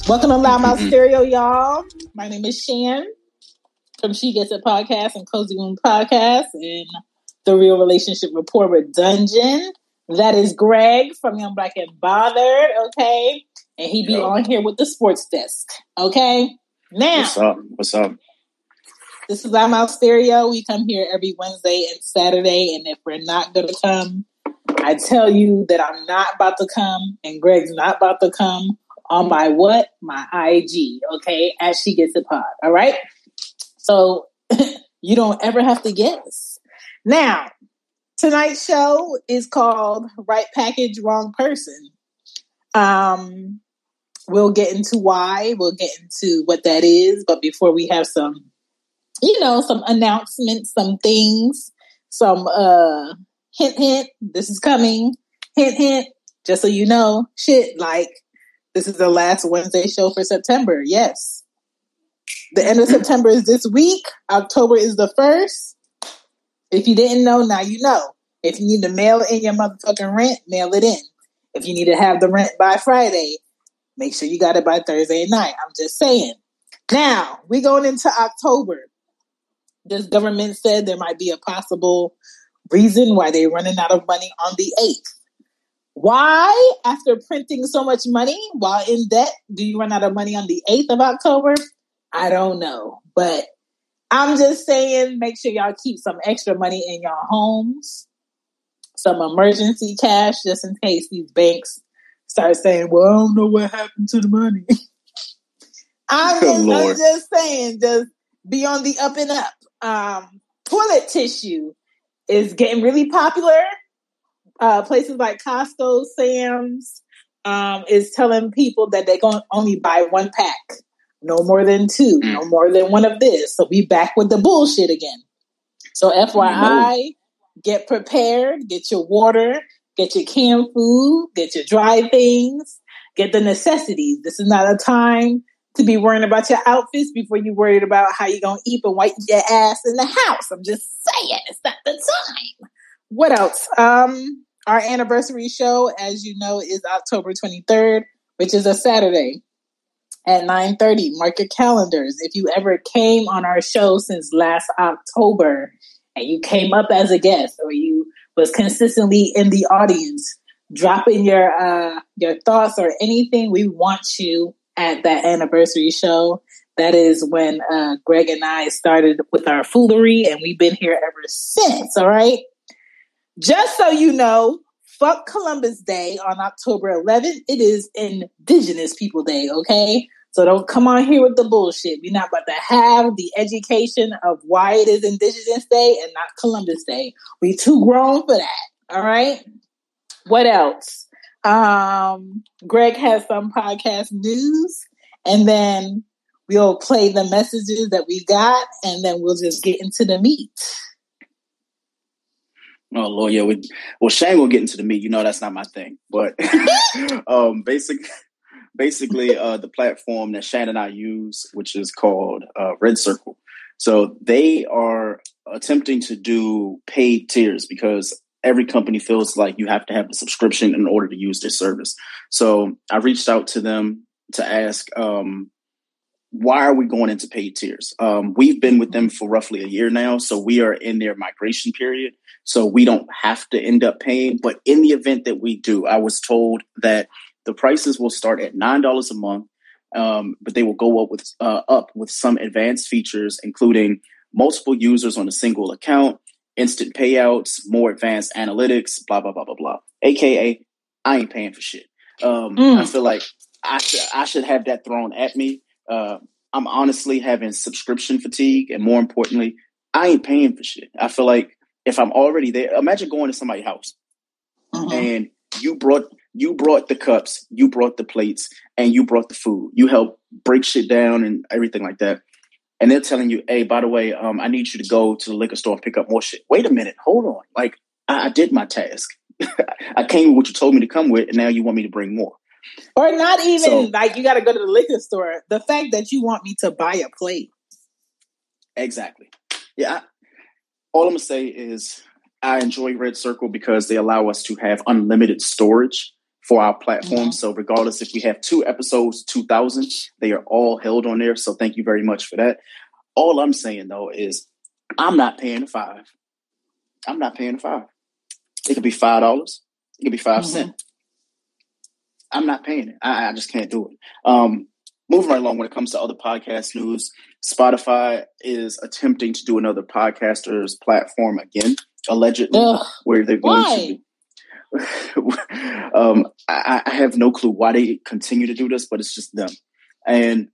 Welcome to Loud Mouth Stereo, y'all. My name is Shan from She Gets It Podcast and Cozy Womb Podcast and The Real Relationship Report with Dungeon. That is Greg from Young Black and Bothered, okay? And he be on here with the sports desk, okay? Now, What's up? This is Loud Mouth Stereo. We come here every Wednesday and Saturday, and if we're not going to come, I tell you that I'm not about to come, and Greg's not about to come. On my what? My IG, okay? As She Gets It Pod, all right? So you don't ever have to guess. Now, tonight's show is called Right Package, Wrong Person. We'll get into why. We'll get into what that is. But before we have some announcements, some things, some hint, this is coming. Hint, just so you know, this is the last Wednesday show for September. Yes. The end of September is this week. October is the 1st. If you didn't know, now you know. If you need to mail in your motherfucking rent, mail it in. If you need to have the rent by Friday, make sure you got it by Thursday night. I'm just saying. Now, we're going into October. This government said there might be a possible reason why they're running out of money on the 8th. Why, after printing so much money while in debt, do you run out of money on the 8th of October? I don't know. But I'm just saying, make sure y'all keep some extra money in your homes. Some emergency cash, just in case these banks start saying, well, I don't know what happened to the money. I'm just saying, just be on the up and up. Toilet tissue is getting really popular. Places like Costco, Sam's, is telling people that they're going to only buy one pack. No more than two. No more than one of this. So we back with the bullshit again. So FYI, get prepared. Get your water. Get your canned food. Get your dry things. Get the necessities. This is not a time to be worrying about your outfits before you're worried about how you're going to eat and wipe your ass in the house. I'm just saying. It's not the time. What else? Our anniversary show, as you know, is October 23rd, which is a Saturday at 9:30. Mark your calendars. If you ever came on our show since last October and you came up as a guest or you was consistently in the audience, dropping your thoughts or anything, we want you at that anniversary show. That is when Greg and I started with our foolery, and we've been here ever since, all right? Just so you know, fuck Columbus Day on October 11th. It is Indigenous People Day, okay? So don't come on here with the bullshit. We're not about to have the education of why it is Indigenous Day and not Columbus Day. We too grown for that, all right? What else? Greg has some podcast news, and then we'll play the messages that we got, and then we'll just get into the meat. Oh Lord, yeah. Shane will get into the meat. You know that's not my thing. But basically, the platform that Shane and I use, which is called Red Circle. So they are attempting to do paid tiers because every company feels like you have to have a subscription in order to use their service. So I reached out to them to ask, why are we going into paid tiers? We've been with them for roughly a year now, so we are in their migration period. So we don't have to end up paying. But in the event that we do, I was told that the prices will start at $9 a month, but they will go up with some advanced features, including multiple users on a single account, instant payouts, more advanced analytics, blah, blah, blah, blah, blah. AKA, I ain't paying for shit. I feel like I should have that thrown at me. I'm honestly having subscription fatigue, and more importantly, I ain't paying for shit. I feel like if I'm already there, imagine going to somebody's house and you brought the cups, you brought the plates, and you brought the food. You helped break shit down and everything like that. And they're telling you, hey, by the way, I need you to go to the liquor store and pick up more shit. Wait a minute, hold on. Like I did my task. I came with what you told me to come with, and now you want me to bring more. Or not even like you got to go to the liquor store. The fact that you want me to buy a plate. Exactly. Yeah. All I'm going to say is I enjoy Red Circle because they allow us to have unlimited storage for our platform. So regardless if we have 2 episodes, 2,000, they are all held on there. So thank you very much for that. All I'm saying, though, is I'm not paying the $5. I'm not paying the $5. It could be $5. It could be 5 cents. I'm not paying it. I just can't do it. Moving right along, when it comes to other podcast news, Spotify is attempting to do another podcasters platform again, allegedly, where they're going to. I have no clue why they continue to do this, but it's just them. And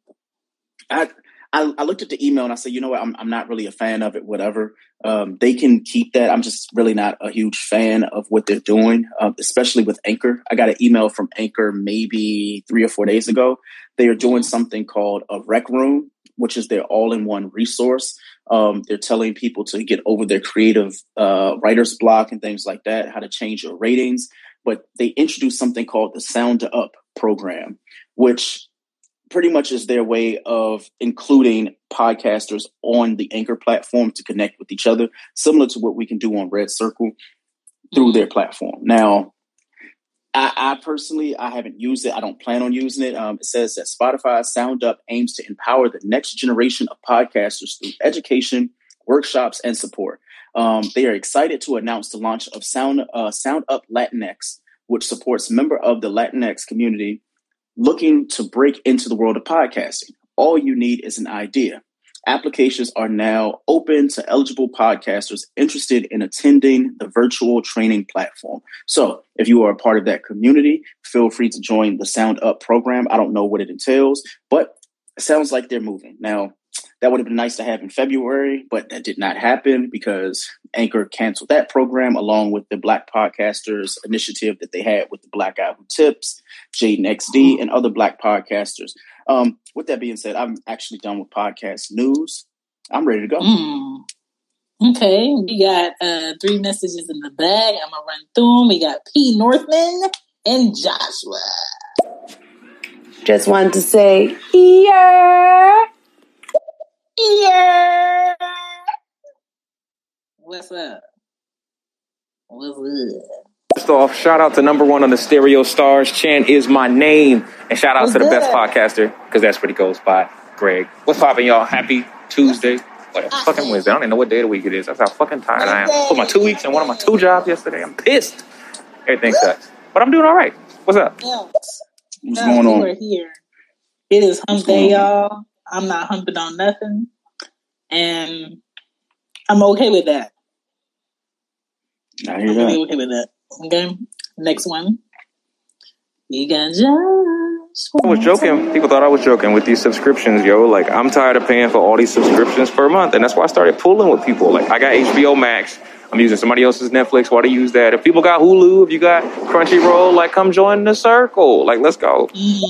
I looked at the email and I said, you know what, I'm not really a fan of it, whatever. They can keep that. I'm just really not a huge fan of what they're doing, especially with Anchor. I got an email from Anchor maybe 3 or 4 days ago. They are doing something called a Rec Room, which is their all-in-one resource. They're telling people to get over their creative writer's block and things like that, how to change your ratings. But they introduced something called the Sound Up program, which pretty much is their way of including podcasters on the Anchor platform to connect with each other, similar to what we can do on Red Circle through their platform. Now, I personally, I haven't used it. I don't plan on using it. It says that Spotify Sound Up aims to empower the next generation of podcasters through education, workshops, and support. They are excited to announce the launch of Sound Up Latinx, which supports members of the Latinx community looking to break into the world of podcasting. All you need is an idea. Applications are now open to eligible podcasters interested in attending the virtual training platform. So if you are a part of that community, feel free to join the Sound Up program. I don't know what it entails, but it sounds like they're moving. Now, that would have been nice to have in February, but that did not happen because Anchor canceled that program along with the Black Podcasters initiative that they had with the Black Guy Who Tips, Jaden XD, and other Black podcasters. With that being said, I'm actually done with podcast news. I'm ready to go. Okay, we got 3 messages in the bag. I'm going to run through them. We got P. Northman and Joshua. Just wanted to say, yeah. Yeah. What's up? What's up? First off, shout out to number 1 on the Stereo Stars. Chan is my name. And shout out to the best podcaster, because that's what he goes by, Greg. What's poppin', y'all? Happy Tuesday. What fucking Wednesday. I don't even know what day of the week it is. That's how fucking tired I am. Put my 2 weeks in one of my 2 jobs yesterday. I'm pissed. Everything sucks. But I'm doing all right. What's up? What's going on? We're here. It is hump day, y'all. I'm not humping on nothing. And I'm okay with that. I hear that. I'm okay with that. Okay. Next one. You got Josh. I was joking. People thought I was joking with these subscriptions, yo. Like, I'm tired of paying for all these subscriptions per month. And that's why I started pulling with people. Like, I got HBO Max. I'm using somebody else's Netflix. Why do you use that? If people got Hulu, if you got Crunchyroll, like, come join the circle. Like, let's go.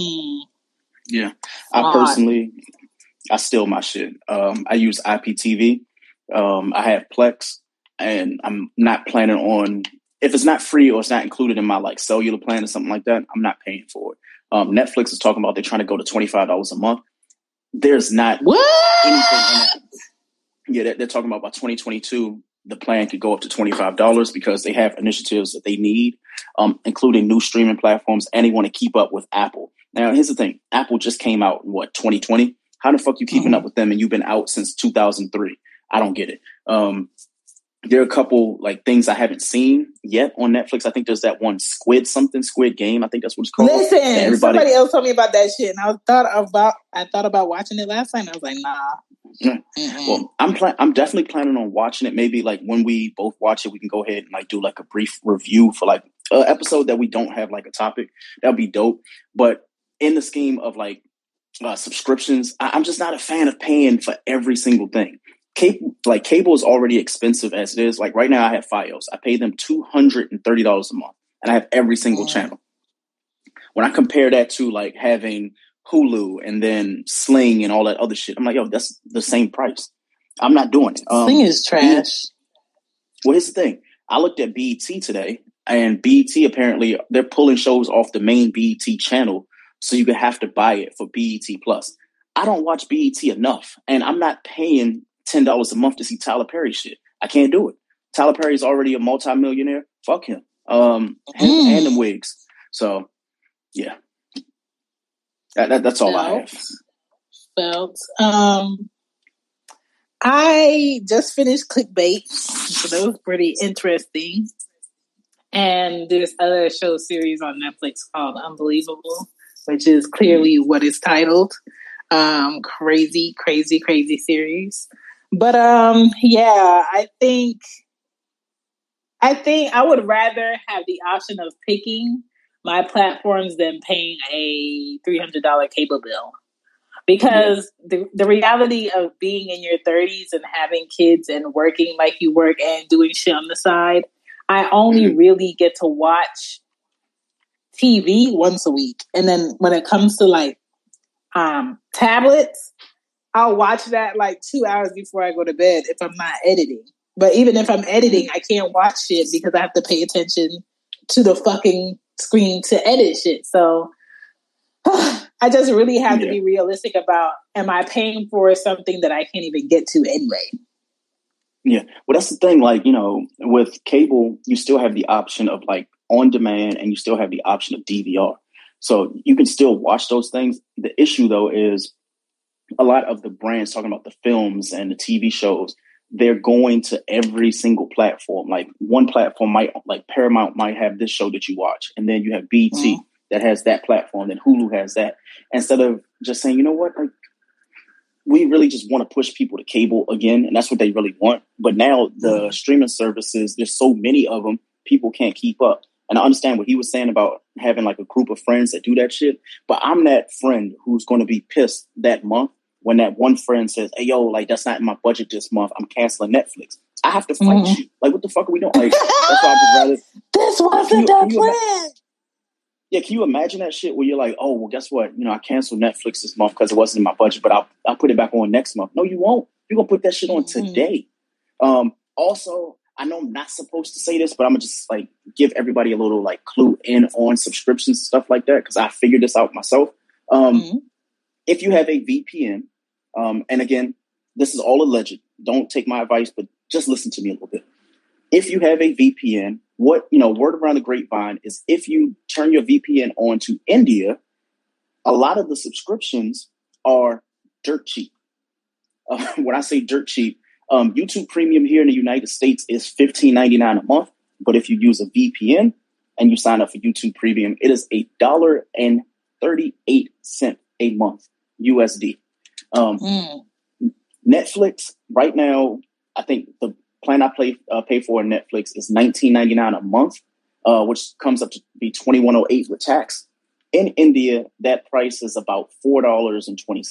Yeah. I personally, I steal my shit. I use IPTV. I have Plex. And I'm not planning on, if it's not free or it's not included in my like cellular plan or something like that, I'm not paying for it. Netflix is talking about they're trying to go to $25 a month. There's not anything in that. Yeah, they're talking about by 2022, the plan could go up to $25 because they have initiatives that they need, including new streaming platforms, and they want to keep up with Apple. Now, here's the thing. Apple just came out in 2020? How the fuck you keeping up with them and you've been out since 2003? I don't get it. There are a couple like things I haven't seen yet on Netflix. I think there's that one Squid Game. I think that's what it's called. Listen, somebody else told me about that shit, and I thought about watching it last night. And I was like, nah. Well, I'm definitely planning on watching it. Maybe like when we both watch it, we can go ahead and like do like a brief review for like an episode that we don't have like a topic. That'd be dope. But in the scheme of like subscriptions, I'm just not a fan of paying for every single thing. Cable is already expensive as it is. Like right now I have Fios. I pay them $230 a month and I have every single channel. When I compare that to like having Hulu and then Sling and all that other shit, I'm like, yo, that's the same price. I'm not doing it. Sling is trash. Well, here's the thing. I looked at BET today and BET apparently they're pulling shows off the main BET channel. So you could have to buy it for BET Plus. I don't watch BET enough and I'm not paying $10 a month to see Tyler Perry shit. I can't do it. Tyler Perry is already a multimillionaire. Fuck him. And them wigs. So, yeah, that's all I have. Felt. I just finished Clickbait, so that was pretty interesting. And this other show series on Netflix called Unbelievable, which is clearly what it's titled. Crazy series. But yeah, I think I would rather have the option of picking my platforms than paying a $300 cable bill. Because the reality of being in your 30s and having kids and working like you work and doing shit on the side, I only really get to watch TV once a week. And then when it comes to like tablets, I'll watch that like 2 hours before I go to bed if I'm not editing. But even if I'm editing, I can't watch shit because I have to pay attention to the fucking screen to edit shit. So I just really have to be realistic about, am I paying for something that I can't even get to anyway? Yeah. Well, that's the thing. Like, you know, with cable, you still have the option of like on demand and you still have the option of DVR. So you can still watch those things. The issue, though, is a lot of the brands talking about the films and the TV shows, they're going to every single platform. Like one platform might, like Paramount might have this show that you watch. And then you have BT that has that platform. Then Hulu has that. Instead of just saying, you know what, like, we really just want to push people to cable again. And that's what they really want. But now the streaming services, there's so many of them, people can't keep up. And I understand what he was saying about having like a group of friends that do that shit. But I'm that friend who's going to be pissed that month when that one friend says, hey, yo, like, that's not in my budget this month. I'm canceling Netflix. I have to fight you. Like, what the fuck are we doing? Like, that's why I would rather. This wasn't the plan. Yeah, can you imagine that shit where you're like, oh, well, guess what? You know, I canceled Netflix this month because it wasn't in my budget, but I'll put it back on next month. No, you won't. You're going to put that shit on today. Also, I know I'm not supposed to say this, but I'm going to just like give everybody a little like clue in on subscriptions and stuff like that because I figured this out myself. If you have a VPN, and again, this is all alleged. Don't take my advice, but just listen to me a little bit. If you have a VPN, what, you know, word around the grapevine is if you turn your VPN on to India, a lot of the subscriptions are dirt cheap. When I say dirt cheap, YouTube Premium here in the United States is $15.99 a month. But if you use a VPN and you sign up for YouTube Premium, it is $1.38 a month USD. Netflix right now, I think the plan I pay for on Netflix is $19.99 a month, which comes up to be $21.08 with tax. In India, that price is about $4.20.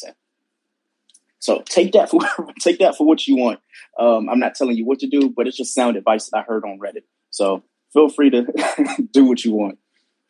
So take that for what you want. I'm not telling you what to do, but it's just sound advice that I heard on Reddit. So feel free to do what you want.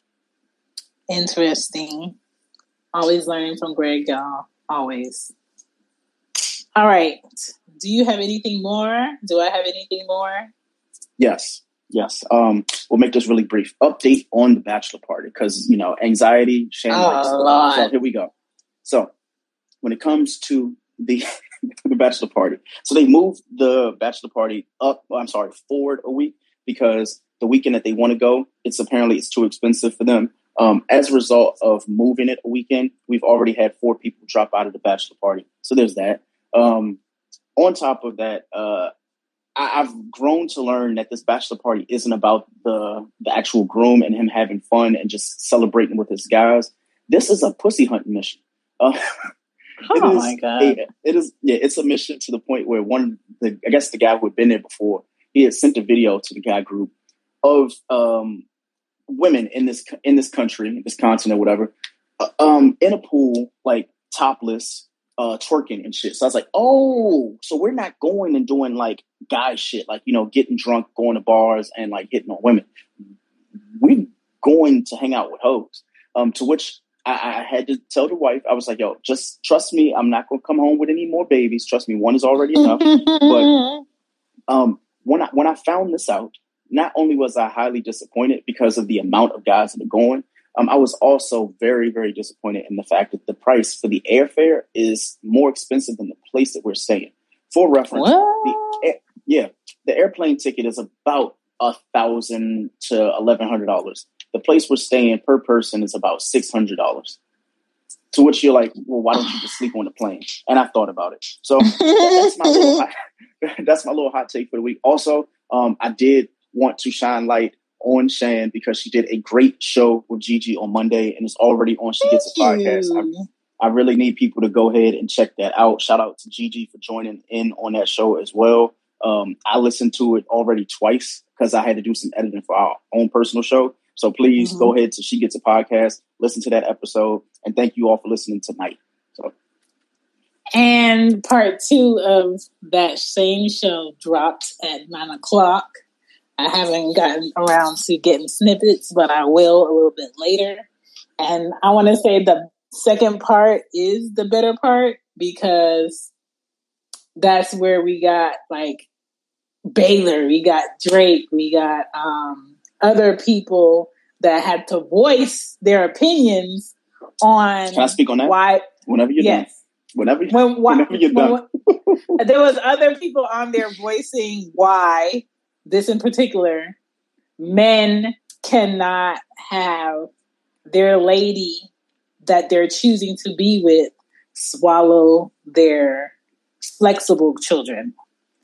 Interesting. Always learning from Greg, y'all. Always. All right. Do you have anything more? Do I have anything more? Yes. We'll make this really brief. Update on the bachelor party because, you know, anxiety. So here we go. So when it comes to the bachelor party, so they moved the bachelor party forward a week because the weekend that they want to go, it's too expensive for them. As a result of moving it a weekend, we've already had 4 people drop out of the bachelor party. So there's that. On top of that, I've grown to learn that this bachelor party isn't about the actual groom and him having fun and just celebrating with his guys. This is a pussy hunting mission. My God. It's a mission to the point where the guy who had been there before, he had sent a video to the guy group of women in this country, this continent, whatever, in a pool, like topless, twerking and shit. So I was like, oh, so we're not going and doing like guy shit, like, you know, getting drunk, going to bars and like hitting on women. We're going to hang out with hoes. To which I had to tell the wife, I was like, yo, just trust me. I'm not going to come home with any more babies. Trust me. One is already enough. But when I found this out, not only was I highly disappointed because of the amount of guys that are going, I was also very, very disappointed in the fact that the price for the airfare is more expensive than the place that we're staying. For reference, the airplane ticket is about $1,000 to $1,100. The place we're staying per person is about $600. To which you're like, well, why don't you just sleep on the plane? And I thought about it. So that's my little hot take for the week. Also, I did want to shine light on Shan because she did a great show with Gigi on Monday and it's already on She Gets a Podcast. I really need people to go ahead and check that out. Shout out to Gigi for joining in on that show as well. I listened to it already twice because I had to do some editing for our own personal show. So please go ahead to She Gets a Podcast, listen to that episode, and thank you all for listening tonight. So, and part 2 of that same show dropped at 9:00. I haven't gotten around to getting snippets, but I will a little bit later. And I want to say the second part is the better part because that's where we got like Baylor, we got Drake, we got other people that had to voice their opinions on. Can I speak on that? Why? Whenever you're done. Whenever you're done. There was other people on there voicing why this in particular, men cannot have their lady that they're choosing to be with swallow their flexible children.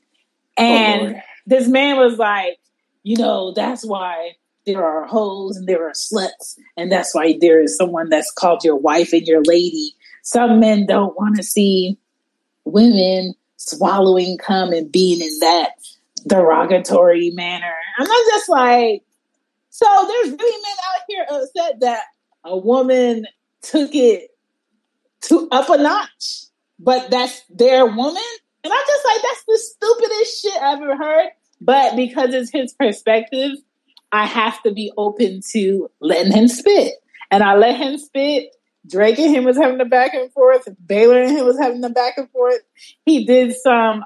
And this man was like, that's why there are hoes and there are sluts. And that's why there is someone that's called your wife and your lady. Some men don't want to see women swallowing cum and being in that derogatory manner. And I'm just like, so there's really men out here upset that a woman took it to up a notch, but that's their woman. And I'm just like, that's the stupidest shit I've ever heard. But because it's his perspective, I have to be open to letting him spit. And I let him spit. Drake and him was having the back and forth. Baylor and him was having the back and forth. He did some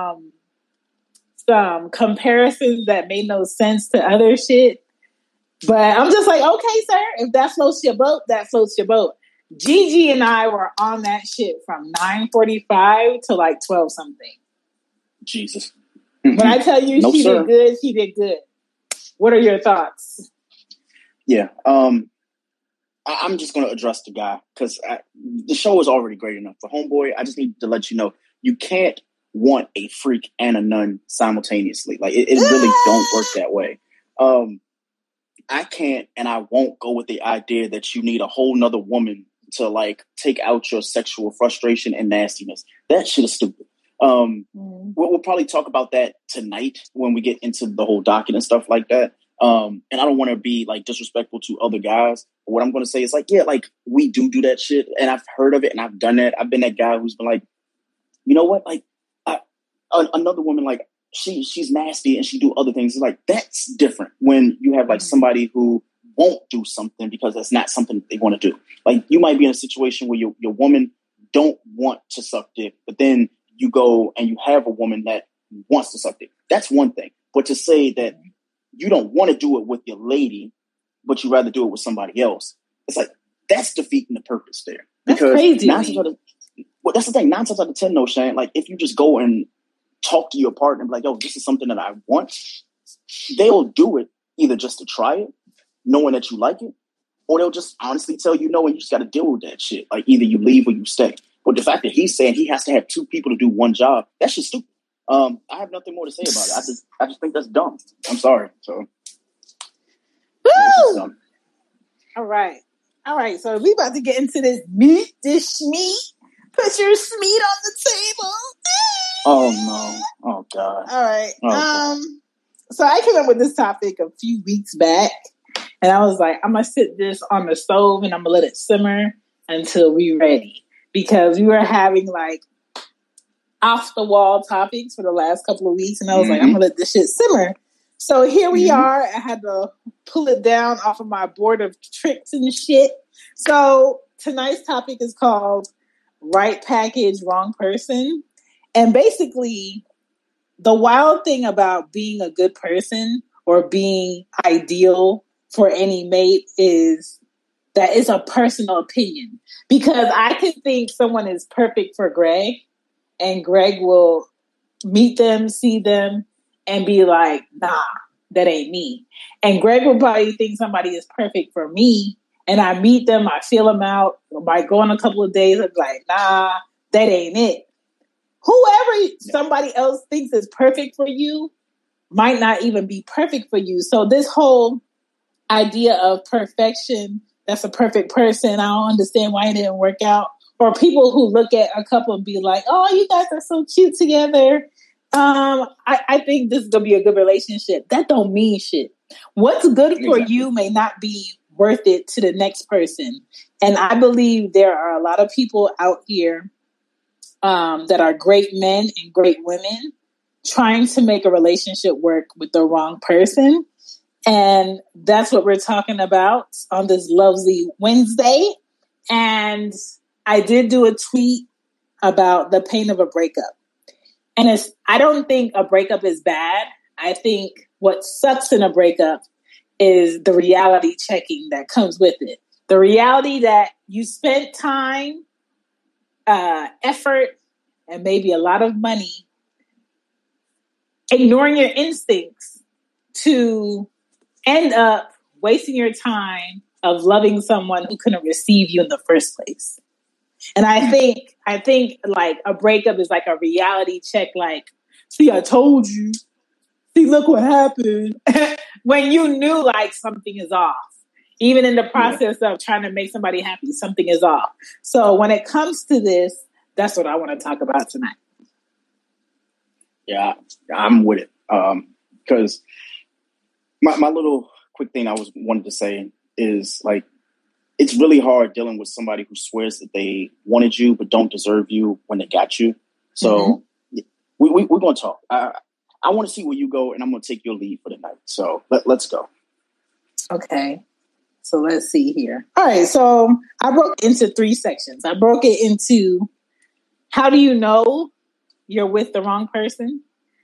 comparisons that made no sense to other shit. But I'm just like, okay, sir, if that floats your boat, that floats your boat. Gigi and I were on that shit from 9:45 to like 12 something. Jesus. When I tell you she did good, she did good. What are your thoughts? Yeah. I'm just going to address the guy because the show is already great enough. For Homeboy, I just need to let you know, you can't want a freak and a nun simultaneously. Like, it really don't work that way. I can't and I won't go with the idea that you need a whole nother woman to like take out your sexual frustration and nastiness. That shit is stupid. We'll probably talk about that tonight when we get into the whole docket and stuff like that. And I don't want to be like disrespectful to other guys. But what I'm going to say is like, yeah, like we do that shit and I've heard of it and I've done that. I've been that guy who's been like, you know what? Like another woman, like she's nasty and she do other things. It's like, that's different when you have like somebody who won't do something because that's not something they want to do. Like you might be in a situation where your woman don't want to suck dick, but then you go and you have a woman that wants to suck dick. That's one thing. But to say that you don't want to do it with your lady, but you rather do it with somebody else, it's like, that's defeating the purpose there. That's because crazy. That's the thing. 9 times out of 10, though, Shane, like if you just go and talk to your partner and be like, yo, this is something that I want, they'll do it either just to try it, knowing that you like it, or they'll just honestly tell you no, and you just got to deal with that shit. Like either you leave or you stay. But the fact that he's saying he has to have 2 people to do one job, that's just stupid. I have nothing more to say about it. I just think that's dumb. I'm sorry. So, woo! All right. So we about to get into this schmeat. Put your schmeat on the table. Oh no! Oh god! All right. So I came up with this topic a few weeks back, and I was like, I'm gonna sit this on the stove and I'm gonna let it simmer until we're ready, because we were having like off the wall topics for the last couple of weeks, and I was like, I'm gonna let this shit simmer. So here we are. I had to pull it down off of my board of tricks and shit. So tonight's topic is called Right Package, Wrong Person. And basically, the wild thing about being a good person or being ideal for any mate is that it's a personal opinion. Because I can think someone is perfect for Greg, and Greg will meet them, see them, and be like, nah, that ain't me. And Greg would probably think somebody is perfect for me. And I meet them, I feel them out. By going a couple of days, I'm like, nah, that ain't it. Whoever somebody else thinks is perfect for you might not even be perfect for you. So this whole idea of perfection, that's a perfect person, I don't understand why it didn't work out. Or people who look at a couple and be like, oh, you guys are so cute together. I think this is going to be a good relationship. That don't mean shit. What's good for you may not be worth it to the next person. And I believe there are a lot of people out here that are great men and great women trying to make a relationship work with the wrong person. And that's what we're talking about on this lovely Wednesday. And I did do a tweet about the pain of a breakup. And I don't think a breakup is bad. I think what sucks in a breakup is the reality checking that comes with it. The reality that you spent time, effort, and maybe a lot of money ignoring your instincts to end up wasting your time of loving someone who couldn't receive you in the first place. And I think like a breakup is like a reality check. Like, see, I told you. See, look what happened. When you knew like something is off, even in the process of trying to make somebody happy, something is off. So when it comes to this, that's what I want to talk about tonight. Yeah, I'm with it. Because my little quick thing I wanted to say is like, it's really hard dealing with somebody who swears that they wanted you but don't deserve you when they got you. So we're going to talk. I want to see where you go, and I'm going to take your lead for the night. So let's go. Okay. So let's see here. All right. So I broke it into 3 sections. I broke it into how do you know you're with the wrong person?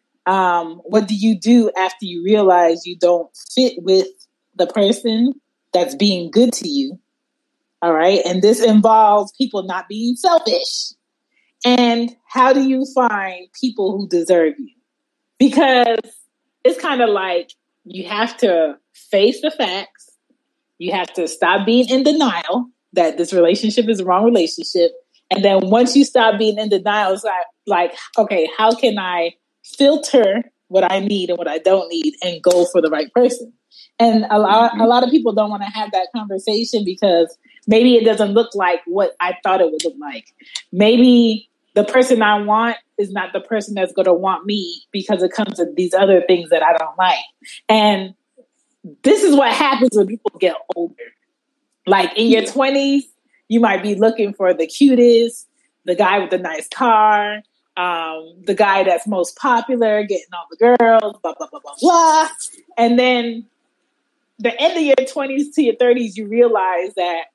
What do you do after you realize you don't fit with the person that's being good to you? All right. And this involves people not being selfish. And how do you find people who deserve you? Because it's kind of like you have to face the facts. You have to stop being in denial that this relationship is the wrong relationship. And then once you stop being in denial, it's like, okay, how can I filter what I need and what I don't need and go for the right person? And a lot of people don't want to have that conversation because maybe it doesn't look like what I thought it would look like. Maybe the person I want is not the person that's going to want me because it comes to these other things that I don't like. And this is what happens when people get older. Like in your 20s, you might be looking for the cutest, the guy with the nice car, the guy that's most popular, getting all the girls, blah, blah, blah, blah, blah. And then the end of your 20s to your 30s, you realize that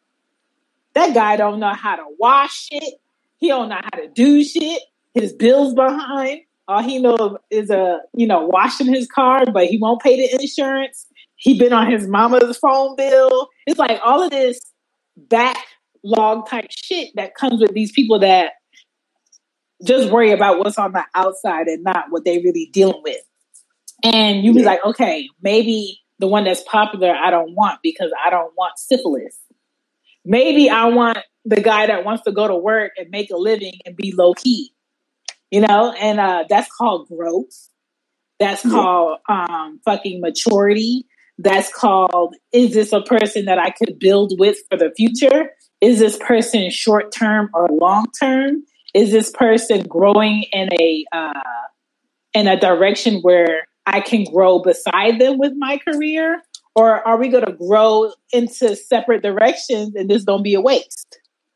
guy don't know how to wash shit. He don't know how to do shit. His bill's behind. All he knows is washing his car, but he won't pay the insurance. He been on his mama's phone bill. It's like all of this backlog type shit that comes with these people that just worry about what's on the outside and not what they really dealing with. And you be like, okay, maybe the one that's popular I don't want because I don't want syphilis. Maybe I want the guy that wants to go to work and make a living and be low key, and that's called growth. That's called fucking maturity. That's called, is this a person that I could build with for the future? Is this person short term or long term? Is this person growing in a direction where I can grow beside them with my career? Or are we going to grow into separate directions and this don't be a waste?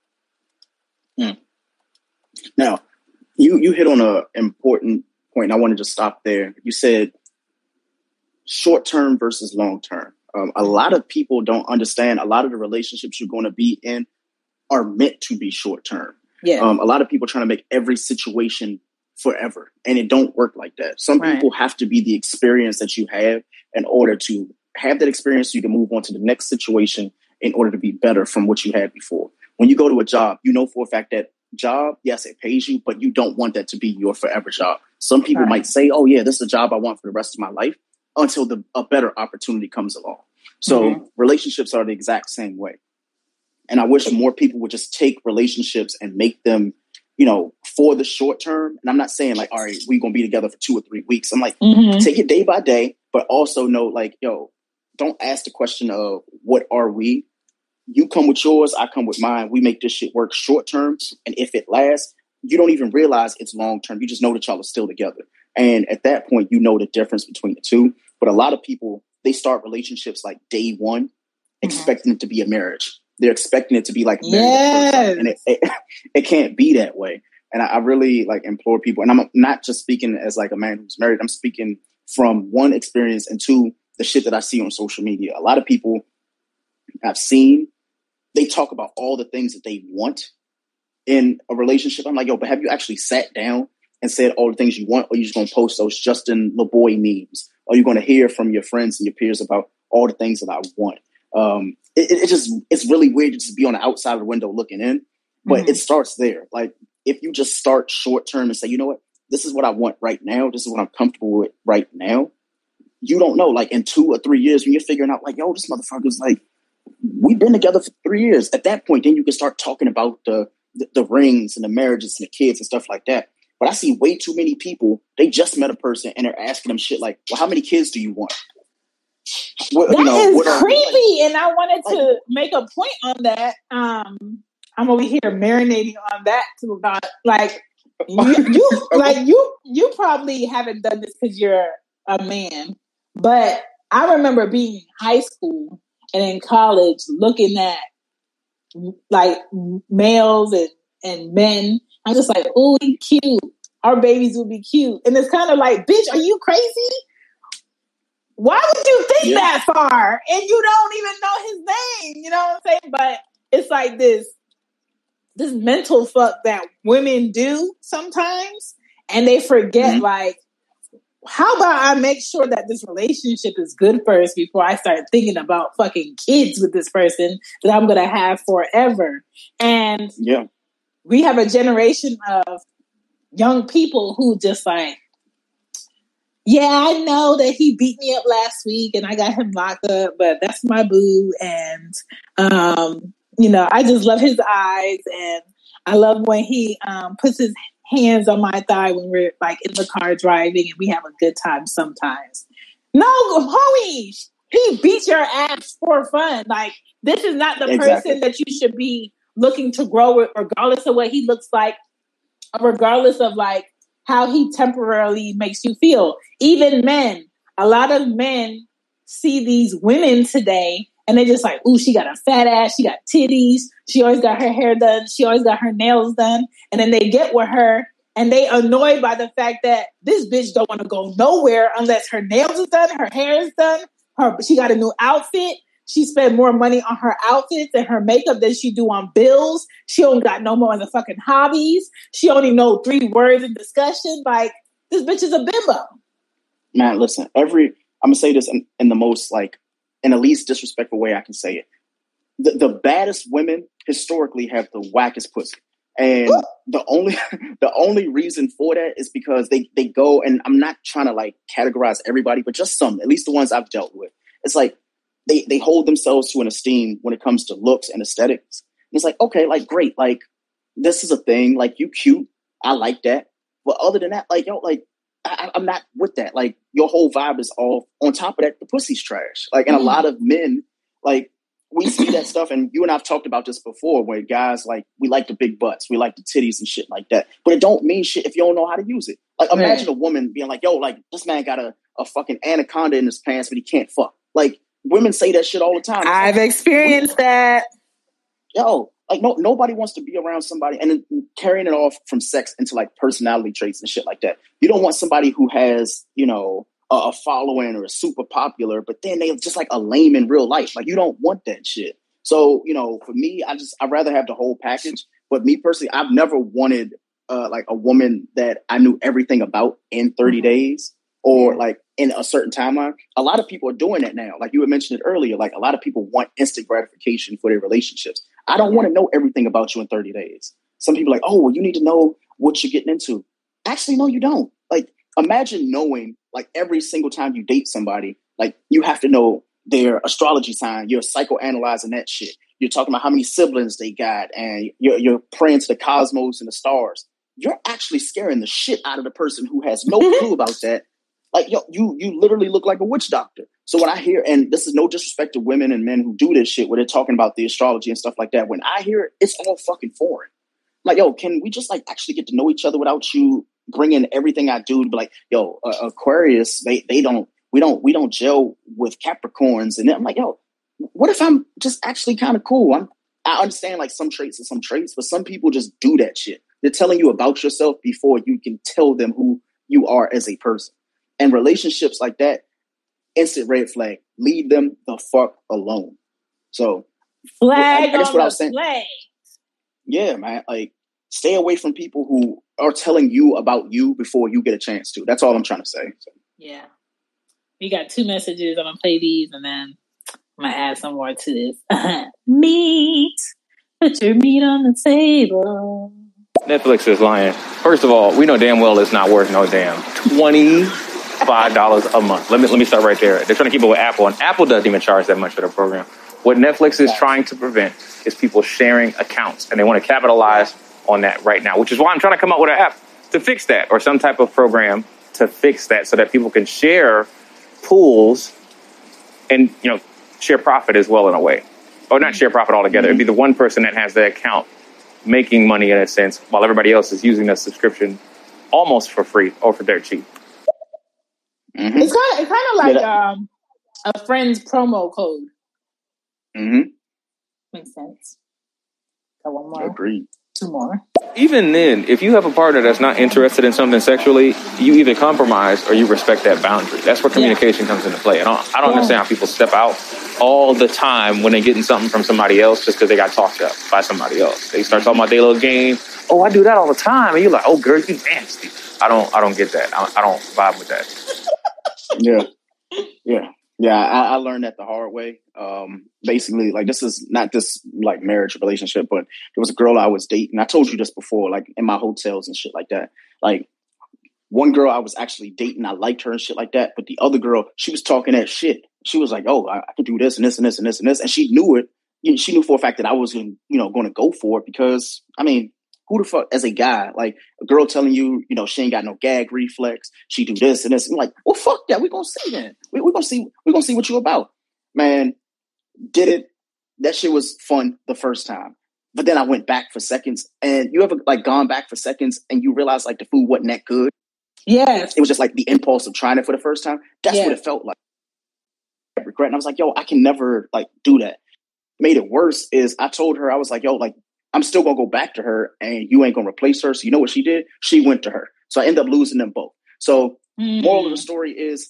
Now, you hit on an important point. I want to just stop there. You said short-term versus long-term. A lot of people don't understand a lot of the relationships you're going to be in are meant to be short-term. Yeah. A lot of people trying to make every situation forever, and it don't work like that. Some people have to be the experience that you have in order to have that experience so you can move on to the next situation in order to be better from what you had before. When you go to a job, you know for a fact that job, yes, it pays you, but you don't want that to be your forever job. Some people might say, oh yeah, this is a job I want for the rest of my life. until a better opportunity comes along. So relationships are the exact same way. And I wish more people would just take relationships and make them, for the short term. And I'm not saying like, all right, we're going to be together for 2 or 3 weeks. I'm like, take it day by day, but also know like, don't ask the question of what are we? You come with yours, I come with mine. We make this shit work short term. And if it lasts, you don't even realize it's long term. You just know that y'all are still together. And at that point, you know the difference between the two. But a lot of people, they start relationships like day one, expecting it to be a marriage. They're expecting it to be like a marriage. And it can't be that way. And I really like implore people. And I'm not just speaking as like a man who's married. I'm speaking from one experience and two, the shit that I see on social media. A lot of people I've seen, they talk about all the things that they want in a relationship. I'm like, but have you actually sat down and said all the things you want? Or are you just going to post those Justin LeBoy memes? Or are you going to hear from your friends and your peers about all the things that I want? It's really weird to just be on the outside of the window looking in, but it starts there. Like if you just start short term and say, you know what, this is what I want right now. This is what I'm comfortable with right now. You don't know, like in 2 or 3 years when you're figuring out like, this motherfucker's like, we've been together for 3 years. At that point, then you can start talking about the rings and the marriages and the kids and stuff like that. But I see way too many people, they just met a person and they're asking them shit like, well, how many kids do you want? That is creepy. And I wanted to make a point on that. I'm over here marinating on that too about like, you probably haven't done this because you're a man, but I remember being in high school and in college looking at like males and men. I'm just like, oh, he's cute. Our babies will be cute. And it's kind of like, bitch, are you crazy? Why would you think that far? And you don't even know his name. You know what I'm saying? But it's like this mental fuck that women do sometimes. And they forget like, how about I make sure that this relationship is good first before I start thinking about fucking kids with this person that I'm going to have forever. And we have a generation of young people who just like, I know that he beat me up last week and I got him locked up, but that's my boo. And, I just love his eyes and I love when he puts his hands on my thigh when we're like in the car driving and we have a good time sometimes. No, homie, he beats your ass for fun. Like, this is not the person that you should be looking to grow with, regardless of what he looks like, regardless of like how he temporarily makes you feel. Even men, a lot of men see these women today and they just like, ooh, she got a fat ass, she got titties, she always got her hair done, she always got her nails done. And then they get with her and they annoyed by the fact that this bitch don't want to go nowhere unless her nails is done, her hair is done, she got a new outfit. She spent more money on her outfits and her makeup than she do on bills. She don't got no more of the fucking hobbies. She only know 3 words in discussion. Like, this bitch is a bimbo. Man, listen, I'm going to say this in the most, like, in the least disrespectful way I can say it. The baddest women historically have the wackest pussy. And the only reason for that is because they go, and I'm not trying to, like, categorize everybody, but just some, at least the ones I've dealt with. It's like, they hold themselves to an esteem when it comes to looks and aesthetics. And it's like, okay, like, great. Like, this is a thing. Like, you cute. I like that. But other than that, like, I'm not with that. Like, your whole vibe is all on top of that. The pussy's trash. Like, and a lot of men, like, we see that stuff. And you and I've talked about this before where guys, like, we like the big butts. We like the titties and shit like that. But it don't mean shit if you don't know how to use it. Like, imagine a woman being like, like, this man got a fucking anaconda in his pants, but he can't fuck. Like, women say that shit all the time. I've experienced that. Like nobody wants to be around somebody and then carrying it off from sex into like personality traits and shit like that. You don't want somebody who has, a following or is super popular, but then they're just like a lame in real life. Like, you don't want that shit. So, for me, I'd rather have the whole package. But me personally, I've never wanted like a woman that I knew everything about in 30 days. Or like in a certain timeline. A lot of people are doing that now. Like you had mentioned it earlier, like a lot of people want instant gratification for their relationships. I don't want to know everything about you in 30 days. Some people are like, oh, well, you need to know what you're getting into. Actually, no, you don't. Like, imagine knowing, like, every single time you date somebody, like, you have to know their astrology sign. You're psychoanalyzing that shit. You're talking about how many siblings they got, and you're praying to the cosmos and the stars. You're actually scaring the shit out of the person who has no clue about that. Like, yo, you literally look like a witch doctor. So when I hear, and this is no disrespect to women and men who do this shit, where they're talking about the astrology and stuff like that, when I hear it, it's all fucking foreign. Like, yo, can we just, like, actually get to know each other without you bringing everything I do to be like, yo, Aquarius, we don't gel with Capricorns. And then I'm like, yo, what if I'm just actually kind of cool? I understand, like, some traits are some traits, but some people just do that shit. They're telling you about yourself before you can tell them who you are as a person. And relationships like that, instant red flag. Leave them the fuck alone. So, flag I guess on what I the was saying. flag. Yeah, man. Like, stay away from people who are telling you about you before you get a chance to. That's all I'm trying to say. So. Yeah. We got 2 messages. I'm going to play these, and then I'm going to add some more to this. Meat. Put your meat on the table. Netflix is lying. First of all, we know damn well it's not worth no damn $25 a month. Let me start right there. They're trying to keep it with Apple, and Apple doesn't even charge that much for their program. What Netflix is trying to prevent is people sharing accounts, and they want to capitalize on that right now, which is why I'm trying to come up with an app to fix that, or some type of program to fix that, so that people can share pools and, you know, share profit as well in a way, or not share profit altogether. It'd be the one person that has the account making money in a sense, while everybody else is using the subscription almost for free or for dirt cheap. Mm-hmm. It's kind of like a friend's promo code. Mm-hmm. Makes sense. Got one more. Agreed. 2 more. Even then, if you have a partner that's not interested in something sexually, you either compromise or you respect that boundary. That's where communication comes into play. And I don't understand how people step out all the time when they're getting something from somebody else just because they got talked up by somebody else. They start talking about their little game. Oh, I do that all the time. And you're like, oh, girl, you nasty. I don't get that. I don't vibe with that. Yeah. I learned that the hard way. Basically, like, this is not this, like, marriage relationship, but there was a girl I was dating. I told you this before, like, in my hotels and shit like that. Like, one girl I was actually dating, I liked her and shit like that. But the other girl, she was talking that shit. She was like, oh, I could do this and this and this and this and this. And she knew it. She knew for a fact that I was, going to go for it because, I mean, who the fuck, as a guy, like, a girl telling you, she ain't got no gag reflex. She do this and this. I'm like, well, fuck that. We're going to see then. We're going to see what you about. Man, did it. That shit was fun the first time. But then I went back for seconds. And you ever, like, gone back for seconds and you realize, like, the food wasn't that good? Yes. It was just like the impulse of trying it for the first time. That's what it felt like. I regret. And I was like, yo, I can never, like, do that. Made it worse is I told her, I was like, yo, like, I'm still going to go back to her and you ain't going to replace her. So you know what she did? She went to her. So I ended up losing them both. So moral of the story is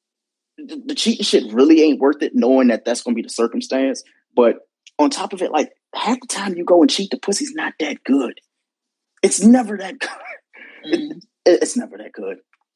the cheating shit really ain't worth it, knowing that that's going to be the circumstance. But on top of it, like, half the time you go and cheat, the pussy's not that good. It's never that good. It's never that good.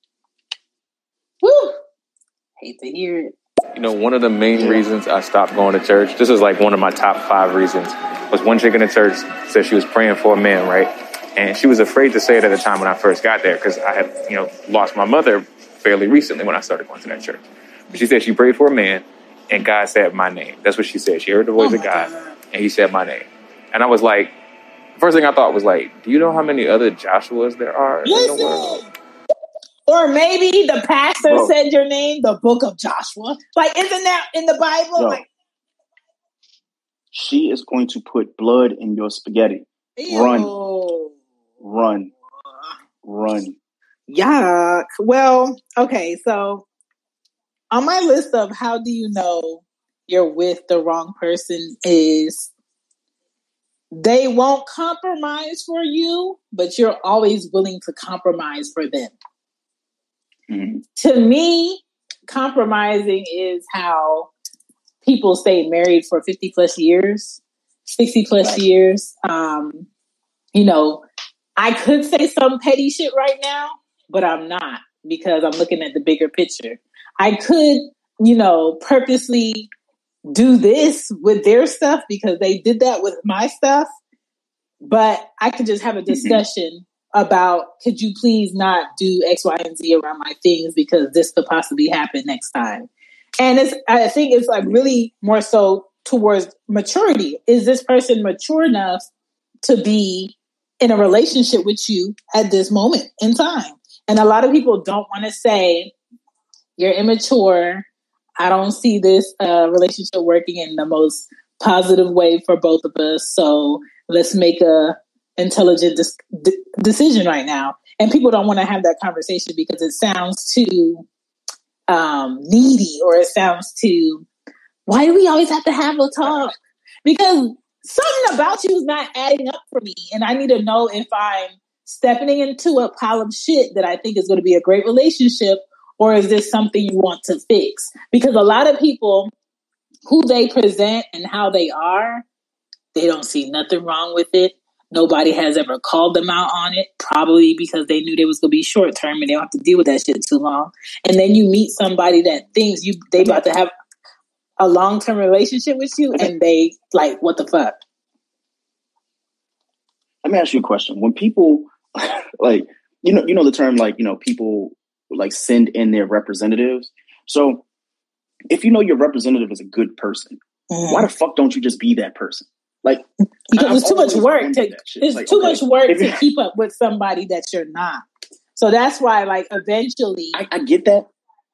Woo! Hate to hear it. One of the main reasons I stopped going to church, this is like one of my top 5 reasons, was one chick in the church said she was praying for a man, right? And she was afraid to say it at the time when I first got there because I had, lost my mother fairly recently when I started going to that church. But she said she prayed for a man and God said my name. That's what she said. She heard the voice of God and he said my name. And I was like, first thing I thought was like, do you know how many other Joshuas there are in the world? Or maybe the pastor said your name, the book of Joshua. Like, isn't that in the Bible? Like, she is going to put blood in your spaghetti. Run. Yuck. Well, okay, so on my list of how do you know you're with the wrong person is they won't compromise for you, but you're always willing to compromise for them. Mm-hmm. To me, compromising is how people stay married for 50 plus years, 60 plus years. I could say some petty shit right now, but I'm not because I'm looking at the bigger picture. I could, purposely do this with their stuff because they did that with my stuff, but I could just have a discussion about, could you please not do X, Y, and Z around my things because this could possibly happen next time. And I think it's like really more so towards maturity. Is this person mature enough to be in a relationship with you at this moment in time? And a lot of people don't want to say, you're immature. I don't see this relationship working in the most positive way for both of us. So let's make a intelligent decision right now. And people don't want to have that conversation because it sounds too needy, or it sounds too, why do we always have to have a talk? Because something about you is not adding up for me. And I need to know if I'm stepping into a pile of shit that I think is going to be a great relationship, or is this something you want to fix? Because a lot of people, who they present and how they are, they don't see nothing wrong with it. Nobody has ever called them out on it, probably because they knew they was going to be short term and they don't have to deal with that shit too long. And then you meet somebody that thinks they about to have a long-term relationship with you, and they like, what the fuck? Let me ask you a question. When people like, you know the term, like, people like send in their representatives. So if you know your representative is a good person, why the fuck don't you just be that person? Like, because it's too much work to keep up with somebody that you're not. So that's why, like, eventually, I get that.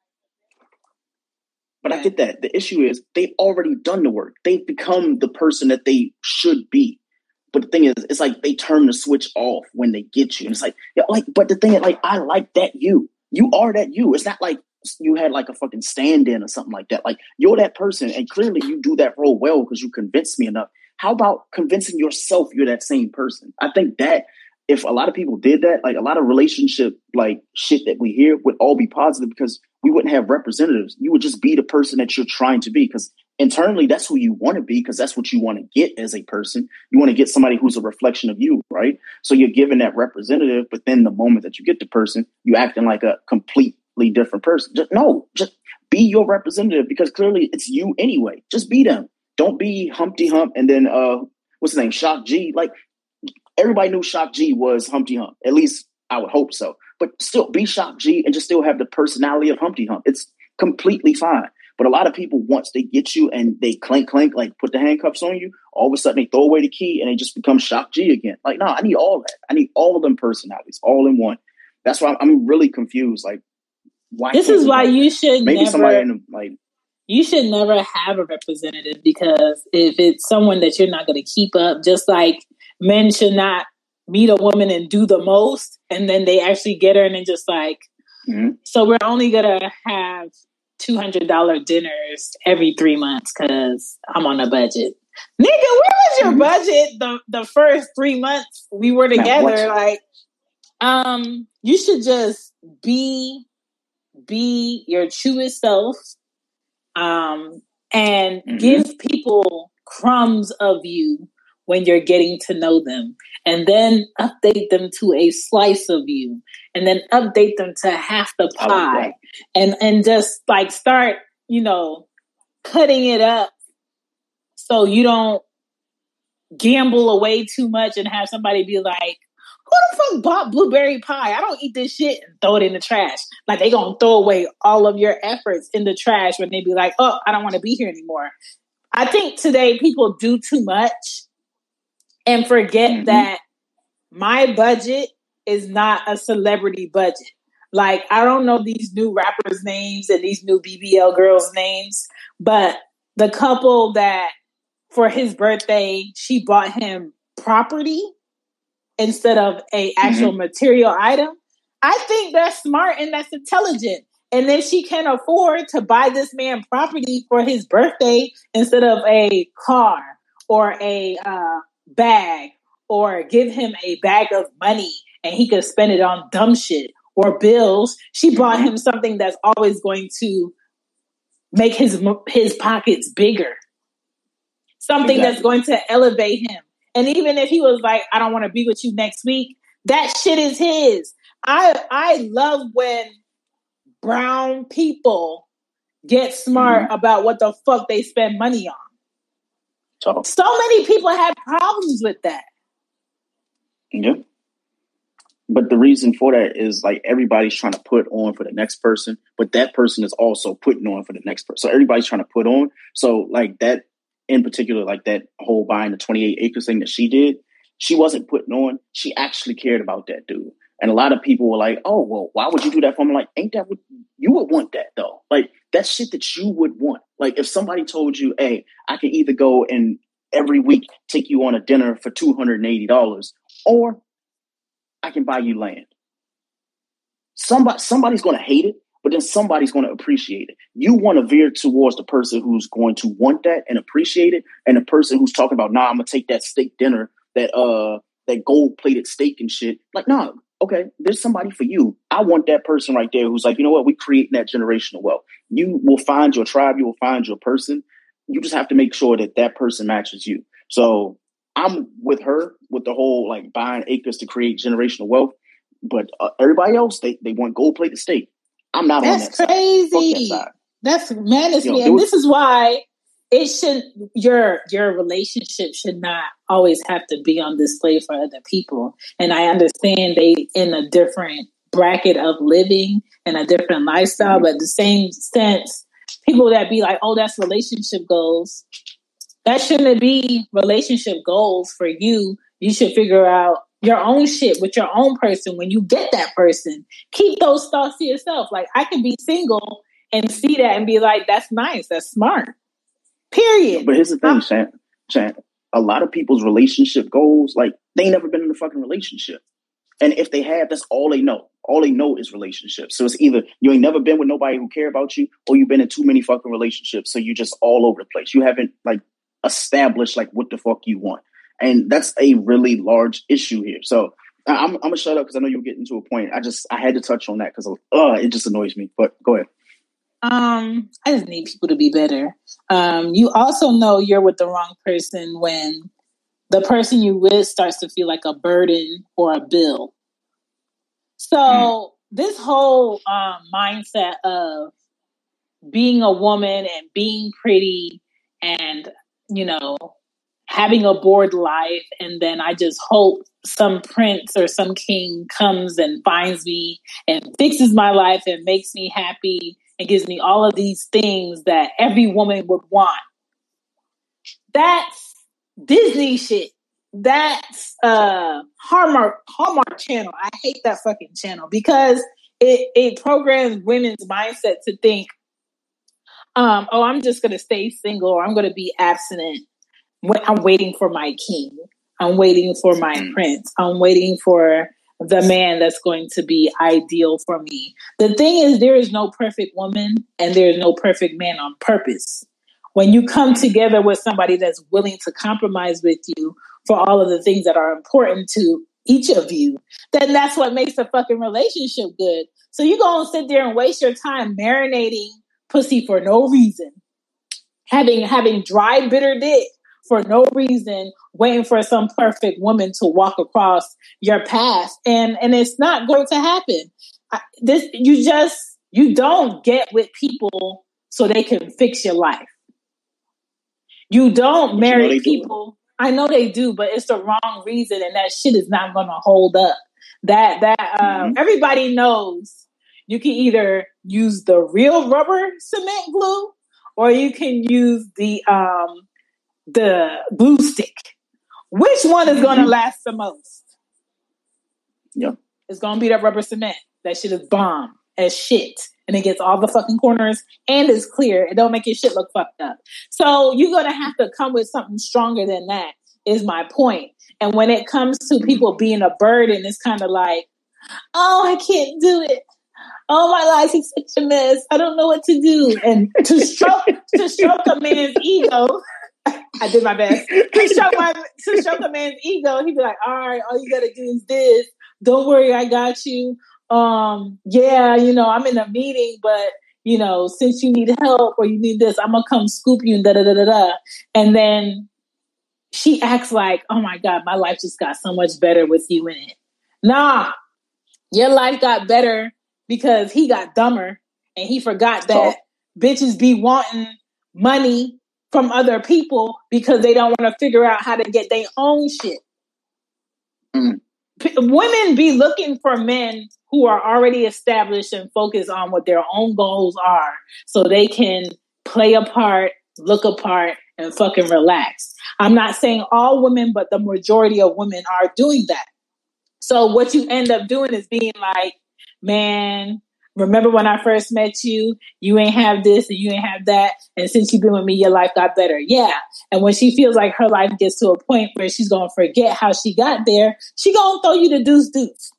But I get that. The issue is they've already done the work. They've become the person that they should be. But the thing is, it's like they turn the switch off when they get you. And it's like, but the thing is, like, I like that you. You are that you. It's not like you had like a fucking stand-in or something like that. Like, you're that person, and clearly you do that role well because you convinced me enough. How about convincing yourself you're that same person? I think that if a lot of people did that, like, a lot of relationship like shit that we hear would all be positive, because we wouldn't have representatives. You would just be the person that you're trying to be, because internally that's who you want to be, because that's what you want to get as a person. You want to get somebody who's a reflection of you, right? So you're given that representative, but then the moment that you get the person, you acting like a completely different person. Just be your representative, because clearly it's you anyway. Just be them. Don't be Humpty Hump and then what's his name, Shock G. Like, everybody knew Shock G was Humpty Hump. At least I would hope so. But still, be Shock G and just still have the personality of Humpty Hump. It's completely fine. But a lot of people, once they get you and they clank, like put the handcuffs on you, all of a sudden they throw away the key and they just become Shock G again. Like, no, I need all that. I need all of them personalities, all in one. That's why I'm really confused. Like, why? This is why you should maybe never, somebody in the, like, you should never have a representative, because if it's someone that you're not going to keep up, just like men should not meet a woman and do the most, and then they actually get her and then just like, so we're only going to have $200 dinners every 3 months because I'm on a budget. Nigga, where was your budget the first 3 months we were together? Like, you should just be your truest self, and give people crumbs of you when you're getting to know them, and then update them to a slice of you, and then update them to half the pie, and just like start, cutting it up so you don't gamble away too much and have somebody be like, who the fuck bought blueberry pie? I don't eat this shit, and throw it in the trash. Like, they gonna throw away all of your efforts in the trash when they be like, oh, I don't want to be here anymore. I think today people do too much and forget that my budget is not a celebrity budget. Like, I don't know these new rappers' names and these new BBL girls' names, but the couple that for his birthday, she bought him property instead of a actual material item. I think that's smart and that's intelligent. And then she can afford to buy this man property for his birthday instead of a car or a bag, or give him a bag of money and he could spend it on dumb shit or bills. She bought him something that's always going to make his pockets bigger. Something that's going to elevate him. And even if he was like, I don't want to be with you next week, that shit is his. I love when brown people get smart about what the fuck they spend money on. So many people have problems with that. Yeah. But the reason for that is like everybody's trying to put on for the next person, but that person is also putting on for the next person. So everybody's trying to put on. So like that in particular, like that whole buying the 28 acres thing that she did, she wasn't putting on. She actually cared about that dude. And a lot of people were like, oh, well, why would you do that for him? I'm like, ain't that what you would want that though? Like that's shit that you would want. Like if somebody told you, hey, I can either go and every week take you on a dinner for $280 or I can buy you land. Somebody's going to hate it, but then somebody's going to appreciate it. You want to veer towards the person who's going to want that and appreciate it, and the person who's talking about, nah, I'm gonna take that steak dinner, that gold plated steak and shit. Like, nah, okay, there's somebody for you. I want that person right there who's like, you know what, we creating that generational wealth. You will find your tribe, you will find your person. You just have to make sure that that person matches you. So I'm with her with the whole like buying acres to create generational wealth, but everybody else they want gold plated steak. I'm not on that crazy. Side. That's madness me, and this is why it should your relationship should not always have to be on display for other people. And I understand they in a different bracket of living and a different lifestyle, but at the same sense, people that be like, "Oh, that's relationship goals." That shouldn't be relationship goals for you. You should figure out your own shit with your own person when you get that person. Keep those thoughts to yourself. Like, I can be single and see that and be like, that's nice, that's smart. Period. But here's the thing, Shan. A lot of people's relationship goals, like, they ain't never been in a fucking relationship. And if they have, that's all they know. All they know is relationships. So it's either you ain't never been with nobody who care about you, or you've been in too many fucking relationships. So you just all over the place. You haven't, like, established, like, what the fuck you want. And that's a really large issue here. So I'm going to shut up because I know you're getting to a point. I had to touch on that because it just annoys me. But go ahead. I just need people to be better. You also know you're with the wrong person when the person you with starts to feel like a burden or a bill. So this whole mindset of being a woman and being pretty and, you know, having a bored life, and then I just hope some prince or some king comes and finds me and fixes my life and makes me happy and gives me all of these things that every woman would want. That's Disney shit. That's Hallmark channel. I hate that fucking channel because it programs women's mindset to think, I'm just going to stay single or I'm going to be abstinent. I'm waiting for my king. I'm waiting for my prince. I'm waiting for the man that's going to be ideal for me. The thing is, there is no perfect woman and there is no perfect man on purpose. When you come together with somebody that's willing to compromise with you for all of the things that are important to each of you, then that's what makes a fucking relationship good. So you go and sit there and waste your time marinating pussy for no reason, having dry, bitter dick for no reason, waiting for some perfect woman to walk across your path. And it's not going to happen. You don't get with people so they can fix your life. You don't marry people. I know they do, but it's the wrong reason. And that shit is not going to hold up. Everybody knows you can either use the real rubber cement glue or you can use the glue stick. Which one is going to last the most? Yeah. It's going to be that rubber cement. That shit is bomb as shit. And it gets all the fucking corners and it's clear. It don't make your shit look fucked up. So you're going to have to come with something stronger than that is my point. And when it comes to people being a burden, it's kind of like, oh, I can't do it. Oh, my life is such a mess. I don't know what to do. And to stroke a man's ego, I did my best. To stroke a man's ego, he'd be like, all right, all you got to do is this. Don't worry, I got you. Yeah, I'm in a meeting, but, since you need help or you need this, I'm going to come scoop you and da-da-da-da-da. And then she acts like, oh my God, my life just got so much better with you in it. Nah, your life got better because he got dumber and he forgot that bitches be wanting money from other people because they don't want to figure out how to get their own shit. women be looking for men who are already established and focused on what their own goals are so they can play a part, look a part, and fucking relax. I'm not saying all women, but the majority of women are doing that. So what you end up doing is being like, man, remember when I first met you? You ain't have this and you ain't have that. And since you've been with me, your life got better. Yeah. And when she feels like her life gets to a point where she's going to forget how she got there, she going to throw you the deuce.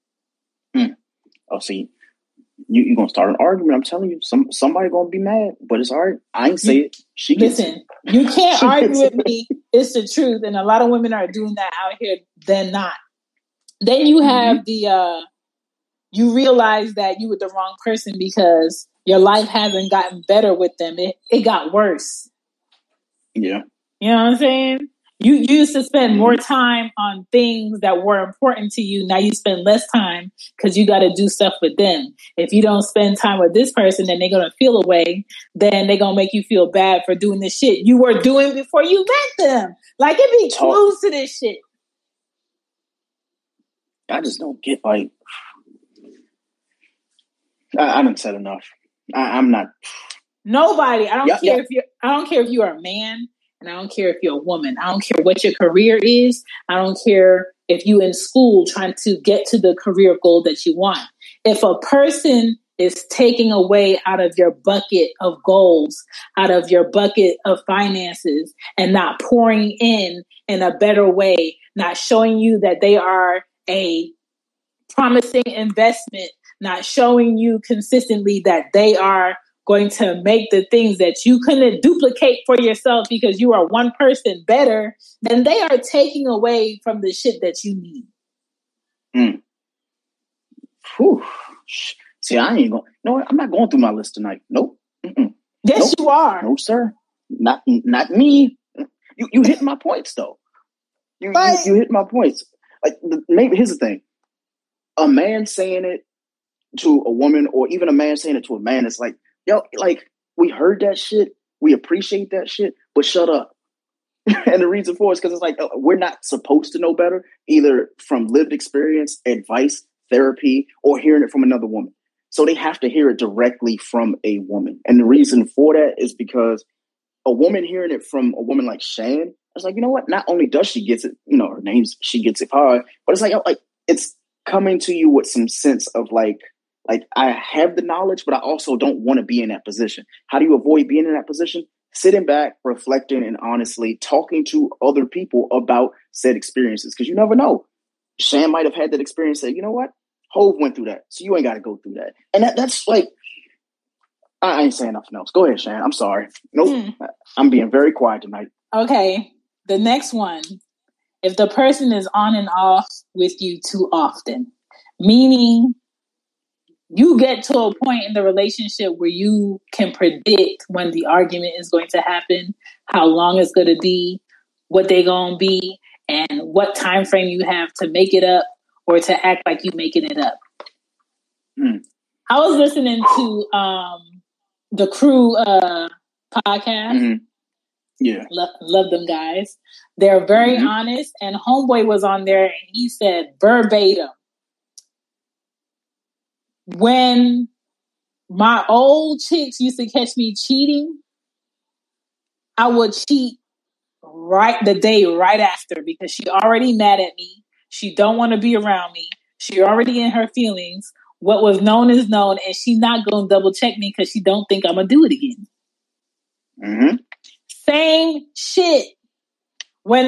Oh, see, you're going to start an argument. I'm telling you, somebody going to be mad, but it's all right. I ain't say it. She gets Listen, you can't argue with me. It's the truth. And a lot of women are doing that out here than not. Then you have you realize that you were the wrong person because your life hasn't gotten better with them. It got worse. Yeah. You know what I'm saying? You used to spend more time on things that were important to you. Now you spend less time because you got to do stuff with them. If you don't spend time with this person, then they're going to feel away. Then they're going to make you feel bad for doing the shit you were doing before you met them. Like, it be clues to this shit. I just don't get, like, I done said enough. I'm not. Nobody. I don't care if you're a man. And I don't care if you're a woman. I don't care what your career is. I don't care if you're in school trying to get to the career goal that you want. If a person is taking away out of your bucket of goals, out of your bucket of finances, and not pouring in a better way, not showing you that they are a promising investment, not showing you consistently that they are going to make the things that you couldn't duplicate for yourself because you are one person better, then they are taking away from the shit that you need. Whew. See, I ain't going. No, I'm not going through my list tonight. Nope. Yes, you are. No, sir. Not me. You hit my points though. You hit my points. Like, maybe here's the thing: a man saying it to a woman, or even a man saying it to a man, it's like, yo, like, we heard that shit, we appreciate that shit, but shut up. And the reason for it is because it's like, we're not supposed to know better, either from lived experience, advice, therapy, or hearing it from another woman. So they have to hear it directly from a woman. And the reason for that is because a woman hearing it from a woman like Shan, it's like, you know what? Not only does she get it, her name's She Gets It Hard, but it's like it's coming to you with some sense of like I have the knowledge, but I also don't want to be in that position. How do you avoid being in that position? Sitting back, reflecting, and honestly talking to other people about said experiences. Because you never know. Shan might have had that experience, say, you know what? Hove went through that, so you ain't got to go through that. And that's like, I ain't saying nothing else. Go ahead, Shan. I'm sorry. Nope. I'm being very quiet tonight. Okay. The next one. If the person is on and off with you too often, meaning you get to a point in the relationship where you can predict when the argument is going to happen, how long it's going to be, what they're going to be, and what time frame you have to make it up or to act like you're making it up. I was listening to the Crew podcast. Yeah. Love them guys. They're very honest, and Homeboy was on there and he said verbatim, when my old chicks used to catch me cheating, I would cheat the day right after because she already mad at me. She don't want to be around me. She already in her feelings. What was known is known, and she not going to double check me because she don't think I'm going to do it again. Same shit. When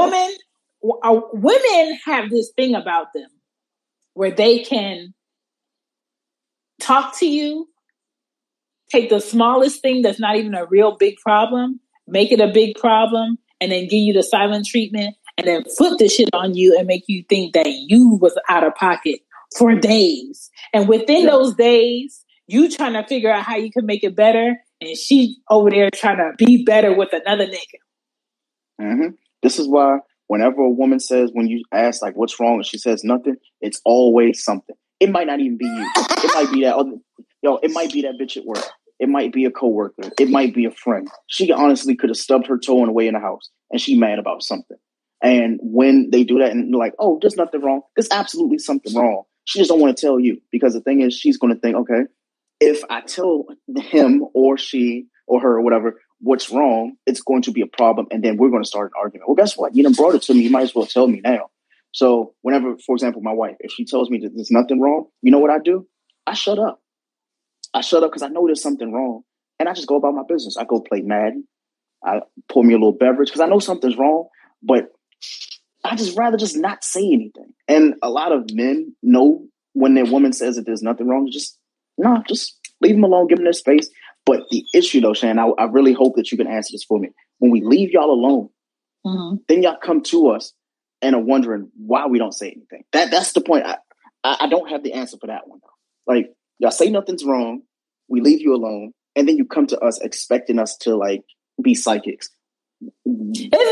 women have this thing about them where they can talk to you, take the smallest thing that's not even a real big problem, make it a big problem, and then give you the silent treatment, and then flip the shit on you and make you think that you was out of pocket for days. And within those days, you trying to figure out how you can make it better, and she over there trying to be better with another nigga. This is why whenever a woman says, when you ask like what's wrong, and she says nothing, it's always something. It might not even be you. It might be that other, it might be that bitch at work. It might be a coworker. It might be a friend. She honestly could have stubbed her toe on the way in the house, and she mad about something. And when they do that and they're like, oh, there's nothing wrong. There's absolutely something wrong. She just don't want to tell you, because the thing is, she's going to think, okay, if I tell him or she or her or whatever what's wrong, it's going to be a problem. And then we're going to start an argument. Well, guess what? You done brought it to me. You might as well tell me now. So whenever, for example, my wife, if she tells me that there's nothing wrong, you know what I do? I shut up. I shut up because I know there's something wrong. And I just go about my business. I go play Madden. I pour me a little beverage because I know something's wrong. But I just rather just not say anything. And a lot of men know when their woman says that there's nothing wrong, just leave them alone, give them their space. But the issue though, Shan, I really hope that you can answer this for me. When we leave y'all alone, then y'all come to us and are wondering why we don't say anything. That's the point. I don't have the answer for that one though. Like, y'all say nothing's wrong, we leave you alone, and then you come to us expecting us to like be psychics. It's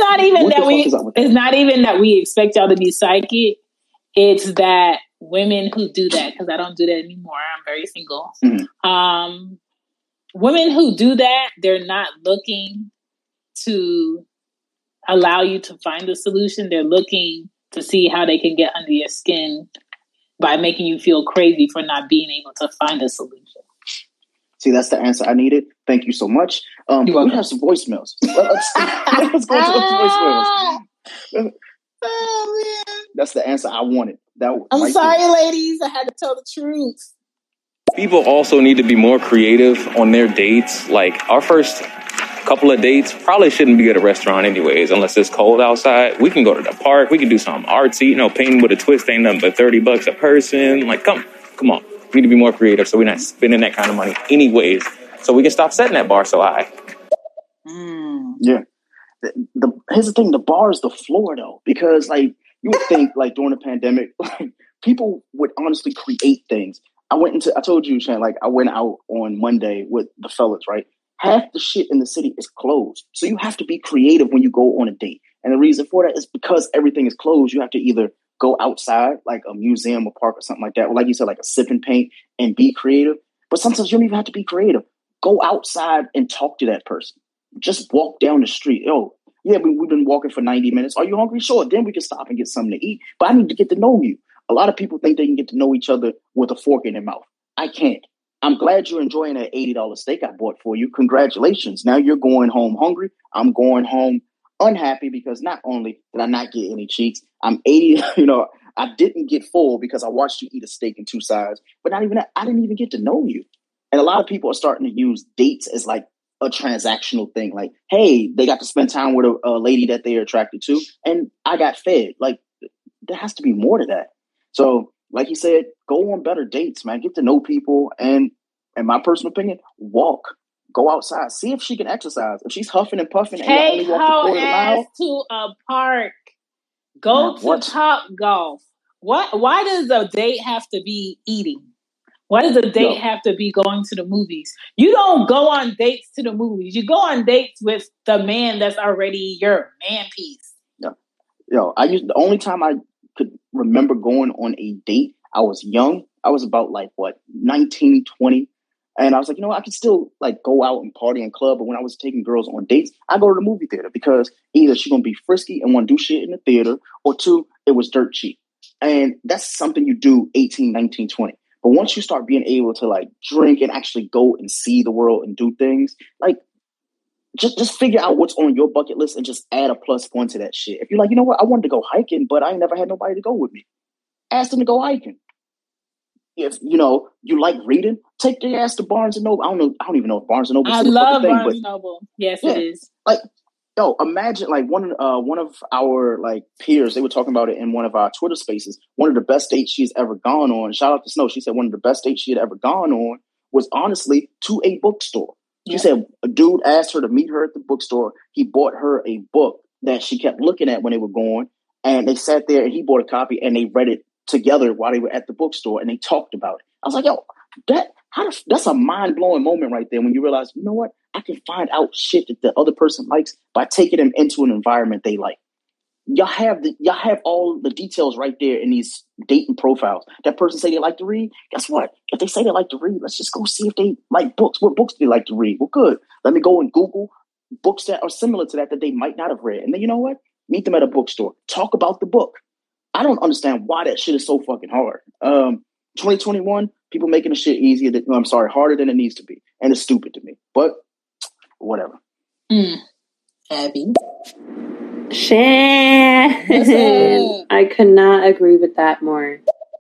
not even that we expect y'all to be psychic. It's that women who do that, because I don't do that anymore. I'm very single. Mm-hmm. Women who do that, they're not looking to allow you to find a solution. They're looking to see how they can get under your skin by making you feel crazy for not being able to find a solution. See, that's the answer I needed. Thank you so much. We have some voicemails. Let's go to the voicemails. Oh, man. That's the answer I wanted. I'm sorry, ladies. I had to tell the truth. People also need to be more creative on their dates. Like, our first couple of dates probably shouldn't be at a restaurant anyways, unless it's cold outside. We can go to the park. We can do something artsy. Painting with a twist ain't nothing but $30 a person. Like, come on. We need to be more creative so we're not spending that kind of money anyways, so we can stop setting that bar so high. Yeah. Here's the thing, the bar is the floor though, because like you would think like during the pandemic, like people would honestly create things. I told you, Shan, like I went out on Monday with the fellas, right? Half the shit in the city is closed. So you have to be creative when you go on a date. And the reason for that is because everything is closed. You have to either go outside, like a museum or park or something like that. Or like you said, like a sip and paint and be creative. But sometimes you don't even have to be creative. Go outside and talk to that person. Just walk down the street. Oh, yeah, we've been walking for 90 minutes. Are you hungry? Sure. Then we can stop and get something to eat. But I need to get to know you. A lot of people think they can get to know each other with a fork in their mouth. I can't. I'm glad you're enjoying that $80 steak I bought for you. Congratulations. Now you're going home hungry. I'm going home unhappy because not only did I not get any cheeks, I'm 80, I didn't get full because I watched you eat a steak in two sides, but not even that, I didn't even get to know you. And a lot of people are starting to use dates as like a transactional thing. Like, hey, they got to spend time with a lady that they're attracted to, and I got fed. Like, there has to be more to that. So, like you said, go on better dates, man. Get to know people, and in my personal opinion, walk. Go outside. See if she can exercise. If she's huffing and puffing and only walk the quarter mile to a park. Go to Top Golf. Why does a date have to be eating? Why does a date have to be going to the movies? You don't go on dates to the movies. You go on dates with the man that's already your man piece. The only time I could remember going on a date, I was young. I was about 19, 20. And I was like, I could still go out and party and club. But when I was taking girls on dates, I go to the movie theater because either she's going to be frisky and want to do shit in the theater, or two, it was dirt cheap. And that's something you do 18, 19, 20. But once you start being able to drink and actually go and see the world and do things, just figure out what's on your bucket list and just add a plus one to that shit. If you're like, you know what, I wanted to go hiking, but I ain't never had nobody to go with me. Ask them to go hiking. If you like reading, take their ass to Barnes and Noble. I don't even know if Barnes and Noble. I love Barnes and Noble. Yes, it is. Imagine one of our peers. They were talking about it in one of our Twitter spaces. One of the best dates she's ever gone on. Shout out to Snow. She said one of the best dates she had ever gone on was honestly to a bookstore. She said a dude asked her to meet her at the bookstore. He bought her a book that she kept looking at when they were going, and they sat there and he bought a copy and they read it together while they were at the bookstore and they talked about it. I was like, that's a mind-blowing moment right there when you realize, you know what? I can find out shit that the other person likes by taking them into an environment they like. Y'all have all the details right there in these dating profiles. That person say they like to read. Guess what? If they say they like to read, let's just go see if they like books. What books do they like to read? Well, good. Let me go and Google books that are similar to that they might not have read. And then you know what? Meet them at a bookstore. Talk about the book. I don't understand why that shit is so fucking hard. 2021, people making the shit harder than it needs to be. And it's stupid to me. But whatever. Abby. Shan. I could not agree with that more.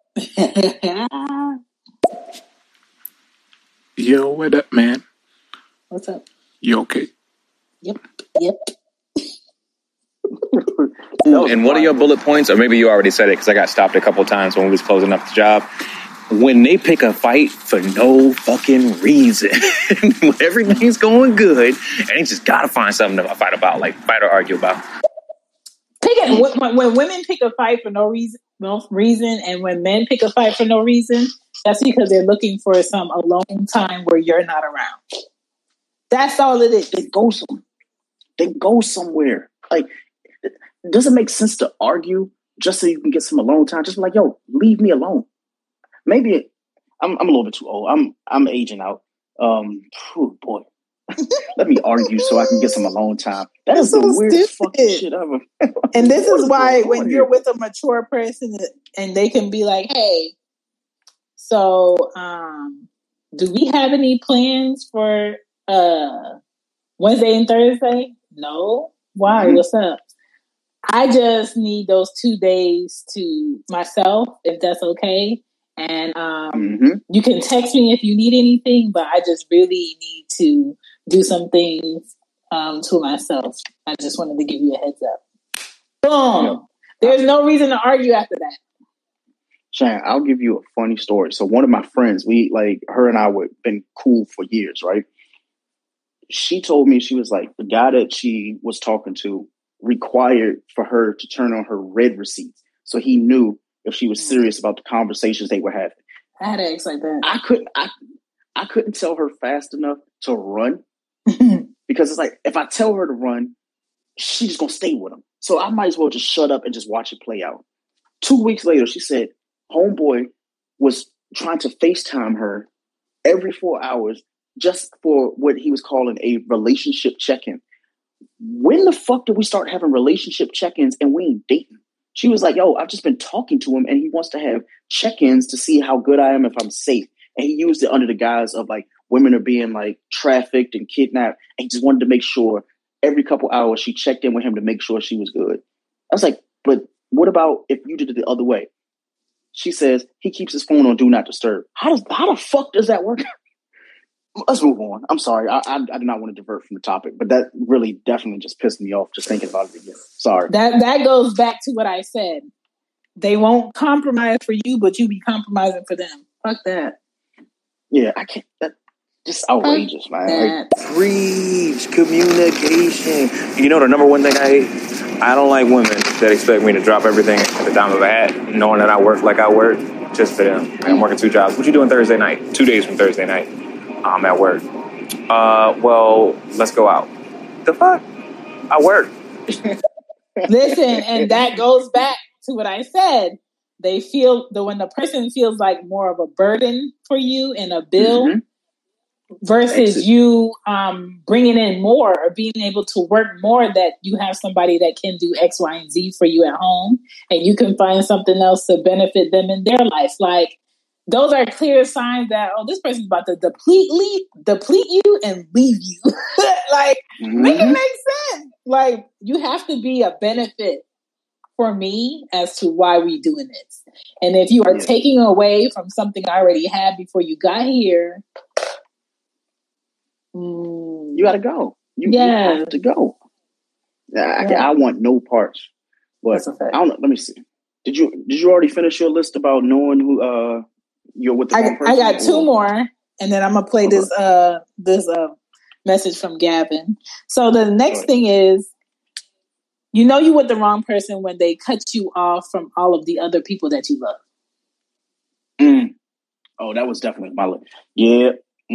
Yo, what up, man? What's up? You okay? Yep. And what are your bullet points? Or maybe you already said it because I got stopped a couple times when we was closing up the job. When they pick a fight for no fucking reason, when everything's going good, and they just gotta find something to fight about, like fight or argue about. When women pick a fight for no reason, and when men pick a fight for no reason, that's because they're looking for some alone time where you're not around. That's all it is. They go somewhere. Like, does it make sense to argue just so you can get some alone time? Just be like, yo, leave me alone. Maybe I'm a little bit too old. I'm aging out. Boy. Let me argue so I can get some alone time. That is the weirdest fucking shit ever. And this is why when you're with a mature person and they can be like, hey, so do we have any plans for Wednesday and Thursday? No. Why? Mm-hmm. What's up? I just need those 2 days to myself, if that's okay. And you can text me if you need anything, but I just really need to do some things to myself. I just wanted to give you a heads up. Boom. Yeah. There's no reason to argue after that. Shan, I'll give you a funny story. So one of my friends, her and I were been cool for years, right? She told me, she was like, the guy that she was talking to required for her to turn on her read receipts. So he knew if she was serious about the conversations they were having. I had eggs like that. I couldn't tell her fast enough to run because it's like, if I tell her to run, she's just going to stay with him. So I might as well just shut up and just watch it play out. 2 weeks later, she said, homeboy was trying to FaceTime her every 4 hours just for what he was calling a relationship check-in. When the fuck did we start having relationship check-ins and we ain't dating? She was like, yo, I've just been talking to him and he wants to have check-ins to see how good I am, if I'm safe. And he used it under the guise of like women are being like trafficked and kidnapped. And he just wanted to make sure every couple hours she checked in with him to make sure she was good. I was like, but what about if you did it the other way? She says he keeps his phone on Do Not Disturb. How the fuck does that work? Let's move on. I'm sorry. I do not want to divert from the topic, but that really definitely just pissed me off just thinking about it again. Sorry. That goes back to what I said. They won't compromise for you, but you be compromising for them. Fuck that. Yeah, I can't. That's just outrageous, man. Like, breach communication. You know the number one thing I hate? I don't like women that expect me to drop everything at the dime of a hat, knowing that I work like I work just for them. I'm working 2 jobs. What you doing Thursday night? 2 days from Thursday night. I'm at work. Well, let's go out. The fuck? I work. Listen, and that goes back to what I said. They feel that when the person feels like more of a burden for you in a bill versus you bringing in more or being able to work more, that you have somebody that can do X, Y, and Z for you at home and you can find something else to benefit them in their life. Like, those are clear signs that, this person's about to deplete you and leave you. Like, make it make sense. Like, you have to be a benefit for me as to why we doing this. And if you are taking away from something I already had before you got here, you got to go. You have to go. I want no parts. But I don't know. Let me see. Did you already finish your list about knowing who you're with the wrong person? I got 2 more, and then I'm gonna play this message from Gavin. So the next thing is, you know you with the wrong person when they cut you off from all of the other people that you love. Oh, that was definitely my list. Yeah.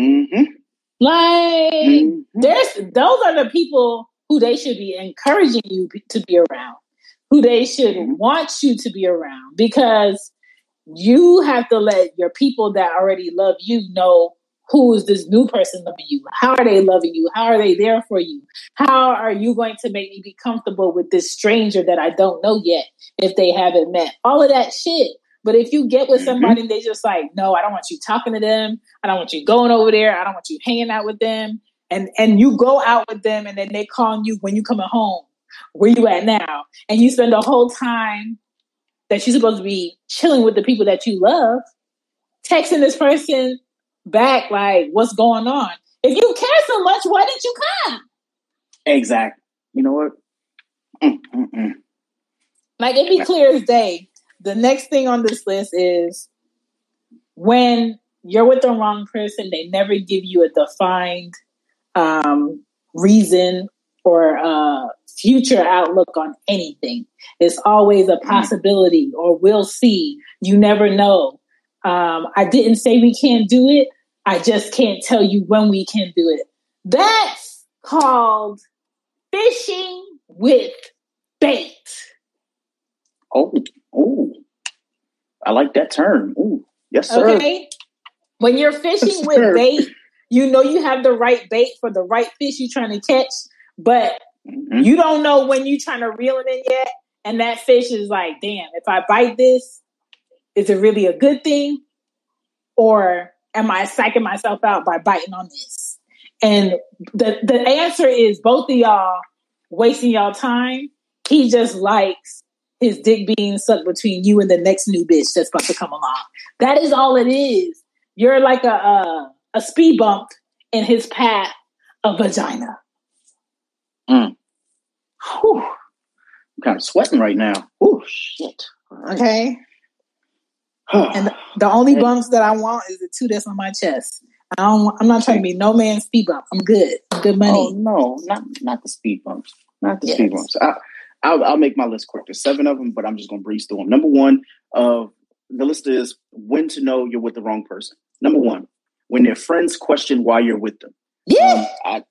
Those are the people who they should be encouraging you to be around, who they should want you to be around, because you have to let your people that already love you know who is this new person loving you? How are they loving you? How are they there for you? How are you going to make me be comfortable with this stranger that I don't know yet if they haven't met? All of that shit. But if you get with somebody and they just like, no, I don't want you talking to them. I don't want you going over there. I don't want you hanging out with them. And you go out with them and then they call you when you coming home. Where you at now? And you spend the whole time that you're supposed to be chilling with the people that you love, texting this person back like, what's going on? If you care so much, why didn't you come? Exactly. You know what? Like, it'd be clear as day. The next thing on this list is when you're with the wrong person, they never give you a defined reason or future outlook on anything. It's always a possibility or we'll see. You never know. I didn't say we can't do it. I just can't tell you when we can do it. That's called fishing with bait. Oh, I like that term. Oh, yes, sir. Okay. When you're fishing with bait, you know you have the right bait for the right fish you're trying to catch, but you don't know when you're trying to reel it in yet. And that fish is like, damn, if I bite this, is it really a good thing? Or am I psyching myself out by biting on this? And the answer is both of y'all wasting y'all time. He just likes his dick being sucked between you and the next new bitch that's about to come along. That is all it is. You're like a speed bump in his path of vagina. Whew. I'm kind of sweating right now. Oh, shit. Okay. And the only bumps that I want is the two that's on my chest. I'm not trying to be no man's speed bump. I'm good. Good money. Oh, no. Not the speed bumps. Not the speed bumps. I'll make my list quick. There's 7 of them, but I'm just going to breeze through them. Number 1, the list is when to know you're with the wrong person. Number 1, when their friends question why you're with them. Yeah.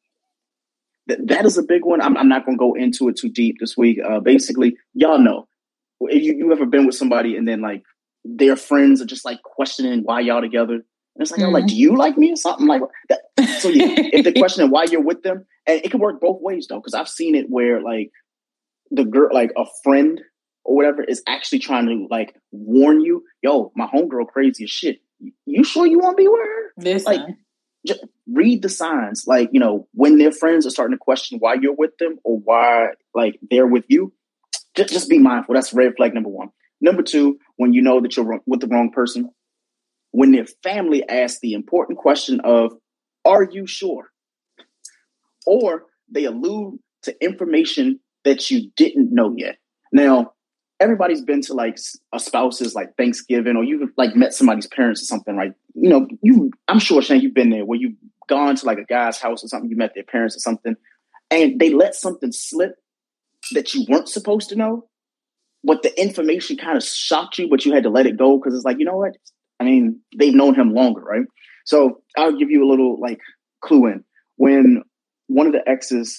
That is a big one. I'm not going to go into it too deep this week. Basically, y'all know. You ever been with somebody and then like their friends are just like questioning why y'all together? And it's like, like, do you like me or something like that? So yeah, if they're questioning why you're with them, and it can work both ways though, because I've seen it where like the girl, like a friend or whatever, is actually trying to like warn you, yo, my homegirl crazy as shit. You sure you want to be with her? Listen. Like, just read the signs. Like, you know, when their friends are starting to question why you're with them or why like they're with you, just be mindful. That's red flag number 1. Number 2, when you know that you're with the wrong person, when their family asks the important question of, are you sure? Or they allude to information that you didn't know yet. Now, everybody's been to like a spouse's like Thanksgiving, or you've like met somebody's parents or something, right? You know, I'm sure, Shane, you've been there where you've gone to like a guy's house or something, you met their parents or something, and they let something slip that you weren't supposed to know, but the information kind of shocked you, but you had to let it go because it's like, you know what? I mean, they've known him longer, right? So I'll give you a little like clue in. When one of the exes,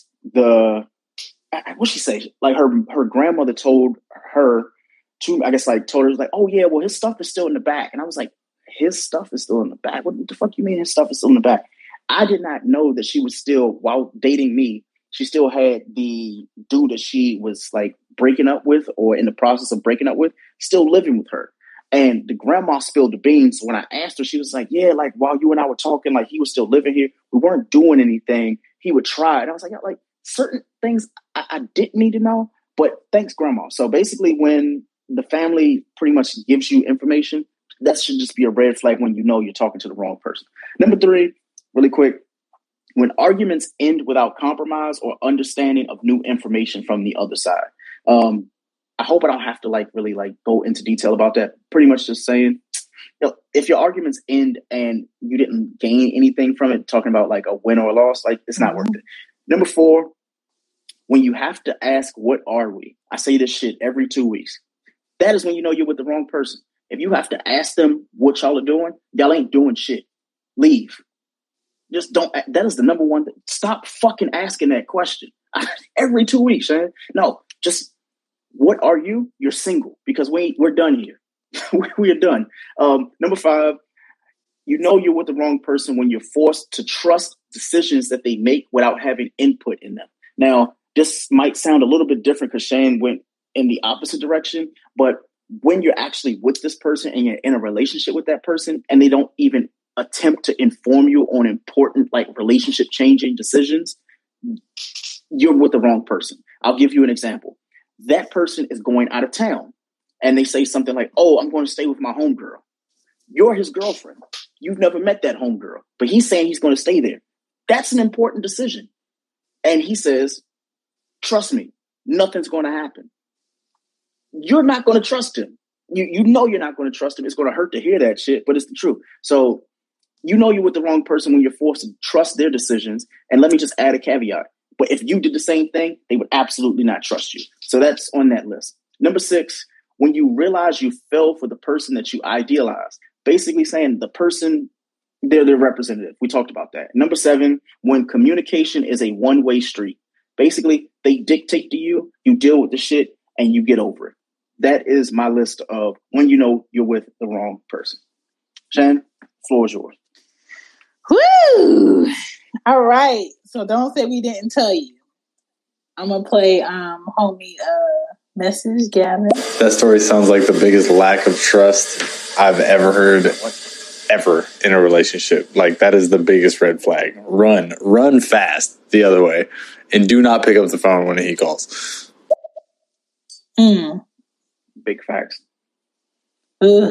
what'd she say? Like her grandmother told her to, I guess, like told her, like, oh yeah, well, his stuff is still in the back. And I was like, his stuff is still in the back? What the fuck you mean his stuff is still in the back? I did not know that she was still, while dating me, she still had the dude that she was like breaking up with or in the process of breaking up with, still living with her. And the grandma spilled the beans. When I asked her, she was like, yeah, like while you and I were talking, like he was still living here. We weren't doing anything. He would try. And I was like certain things I didn't need to know, but thanks, grandma. So basically when the family pretty much gives you information, that should just be a red flag when you know you're talking to the wrong person. Number 3, really quick, when arguments end without compromise or understanding of new information from the other side. I hope I don't have to like really like go into detail about that. Pretty much just saying, you know, if your arguments end and you didn't gain anything from it, talking about like a win or a loss, like it's not worth it. Number 4, when you have to ask, what are we? I say this shit every 2 weeks. That is when you know you're with the wrong person. If you have to ask them what y'all are doing, y'all ain't doing shit. Leave. Just don't. That is the number 1 thing. Stop fucking asking that question every 2 weeks, man. No, just what are you? You're single, because we're done here. We are done. Number 5, You know you're with the wrong person when you're forced to trust decisions that they make without having input in them. Now, this might sound a little bit different because Shane went in the opposite direction, but when you're actually with this person and you're in a relationship with that person and they don't even attempt to inform you on important like relationship changing decisions, you're with the wrong person. I'll give you an example. That person is going out of town and they say something like, oh, I'm going to stay with my homegirl. You're his girlfriend. You've never met that homegirl, but he's saying he's going to stay there. That's an important decision. And he says, trust me, nothing's going to happen. You're not going to trust him. You know you're not going to trust him. It's going to hurt to hear that shit, but it's the truth. So you know you're with the wrong person when you're forced to trust their decisions. And let me just add a caveat. But if you did the same thing, they would absolutely not trust you. So that's on that list. Number 6, when you realize you fell for the person that you idealize, basically saying the person, they're their representative. We talked about that. Number 7, when communication is a one-way street. Basically, they dictate to you, you deal with the shit, and you get over it. That is my list of when you know you're with the wrong person. Shan, floor is yours. Woo! All right. So don't say we didn't tell you. I'm gonna play homie message, Gavin. That story sounds like the biggest lack of trust I've ever heard ever in a relationship. Like, that is the biggest red flag. Run fast the other way, and do not pick up the phone when he calls. Big facts. Ugh.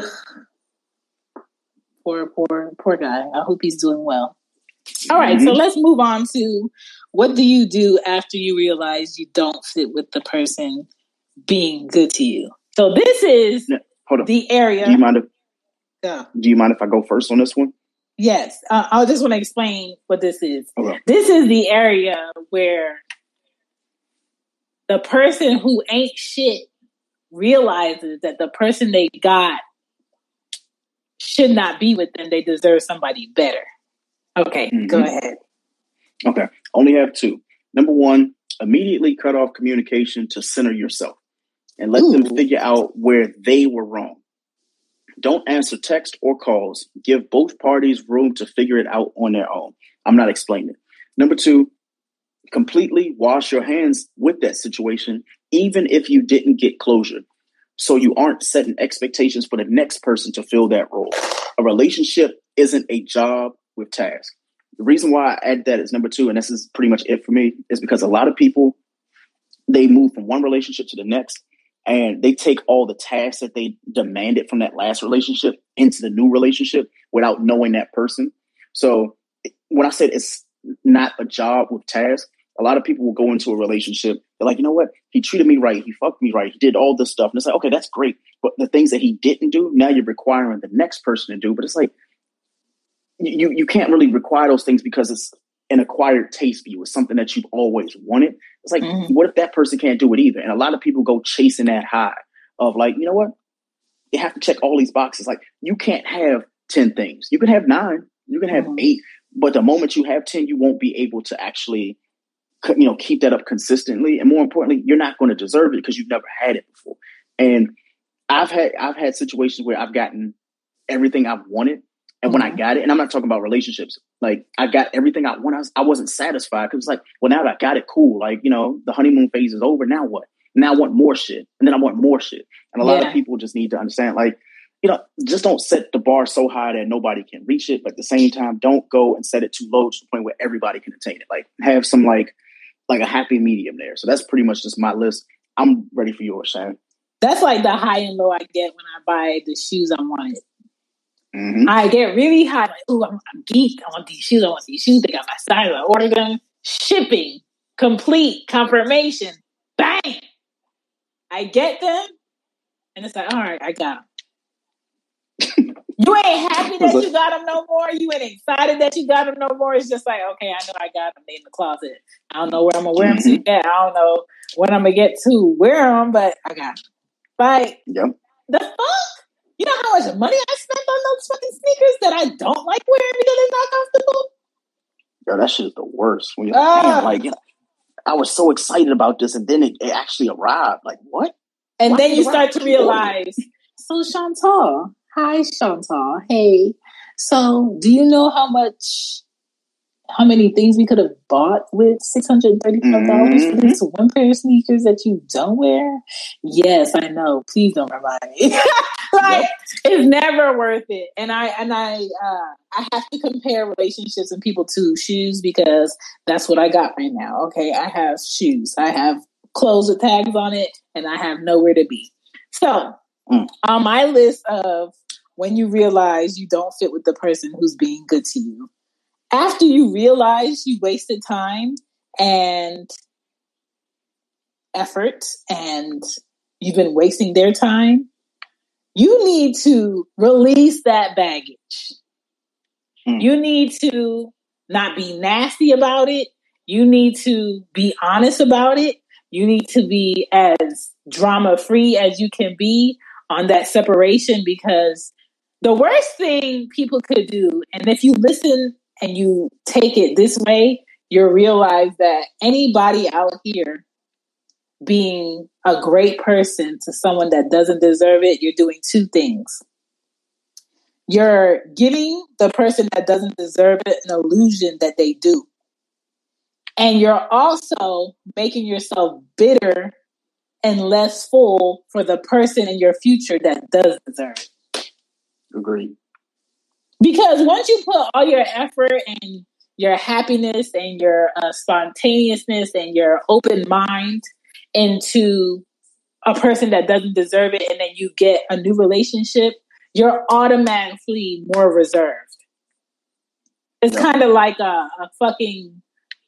Poor guy. I hope he's doing well. All right, so let's move on to what do you do after you realize you don't fit with the person being good to you? So this is the area. Do you mind if I go first on this one? Yes. I just want to explain what this is. Okay. This is the area where the person who ain't shit realizes that the person they got should not be with them. They deserve somebody better. Okay, Go ahead. Okay, only have 2. Number 1, immediately cut off communication to center yourself and let them figure out where they were wrong. Don't answer text or calls. Give both parties room to figure it out on their own. I'm not explaining it. Number 2, completely wash your hands with that situation, even if you didn't get closure. So you aren't setting expectations for the next person to fill that role. A relationship isn't a job with tasks. The reason why I add that is number 2, and this is pretty much it for me, is because a lot of people, they move from one relationship to the next, and they take all the tasks that they demanded from that last relationship into the new relationship without knowing that person. So when I said it's not a job with tasks, a lot of people will go into a relationship. They're like, you know what? He treated me right. He fucked me right. He did all this stuff. And it's like, okay, that's great. But the things that he didn't do, now you're requiring the next person to do. But it's like, you can't really require those things because it's an acquired taste for you. It's something that you've always wanted. It's like, what if that person can't do it either? And a lot of people go chasing that high of like, you know what? You have to check all these boxes. Like, you can't have 10 things. You can have 9. You can have 8. But the moment you have 10, you won't be able to actually, keep that up consistently. And more importantly, you're not going to deserve it because you've never had it before. And I've had situations where I've gotten everything I've wanted. And when I got it, and I'm not talking about relationships, like I got everything I wanted. I wasn't satisfied because it's like, well, now that I got it, cool. Like, the honeymoon phase is over. Now what? Now I want more shit. And then I want more shit. And a lot of people just need to understand, like, just don't set the bar so high that nobody can reach it. But at the same time, don't go and set it too low to the point where everybody can attain it. Like, have some like a happy medium there. So that's pretty much just my list. I'm ready for yours, Shannon. That's like the high and low I get when I buy the shoes I wanted. I get really high, like, ooh, I'm geek. I want these shoes. I want these shoes. They got my size. I order them. Shipping, complete, confirmation, bang. I get them, and it's like, all right, I got them. You ain't happy that you got them no more. You ain't excited that you got them no more. It's just like, okay, I know I got them. They in the closet. I don't know where I'm gonna wear them to yet. I don't know when I'm gonna get to wear them, but I got them. Like, the fuck? You know how much money I spent on those fucking sneakers that I don't like wearing because they're not comfortable? Yo, that shit is the worst. When you're like, damn, I was so excited about this, and then it actually arrived. Like, what? And then you start to realize, so Chantal, hi Chantal, hey, So, do you know how many things we could have bought with $635 for this one pair of sneakers that you don't wear? Yes, I know. Please don't remind me. It's never worth it. And I have to compare relationships and people to shoes because that's what I got right now. Okay, I have shoes. I have clothes with tags on it, and I have nowhere to be. So, on my list of when you realize you don't fit with the person who's being good to you, after you realize you wasted time and effort and you've been wasting their time, you need to release that baggage. You need to not be nasty about it. You need to be honest about it. You need to be as drama-free as you can be on that separation, because the worst thing people could do, and if you listen and you take it this way, you'll realize that anybody out here being a great person to someone that doesn't deserve it, you're doing two things. You're giving the person that doesn't deserve it an illusion that they do. And you're also making yourself bitter and less full for the person in your future that does deserve it. Agreed. Because once you put all your effort and your happiness and your spontaneousness and your open mind into a person that doesn't deserve it, and then you get a new relationship, you're automatically more reserved. It's kind of like a fucking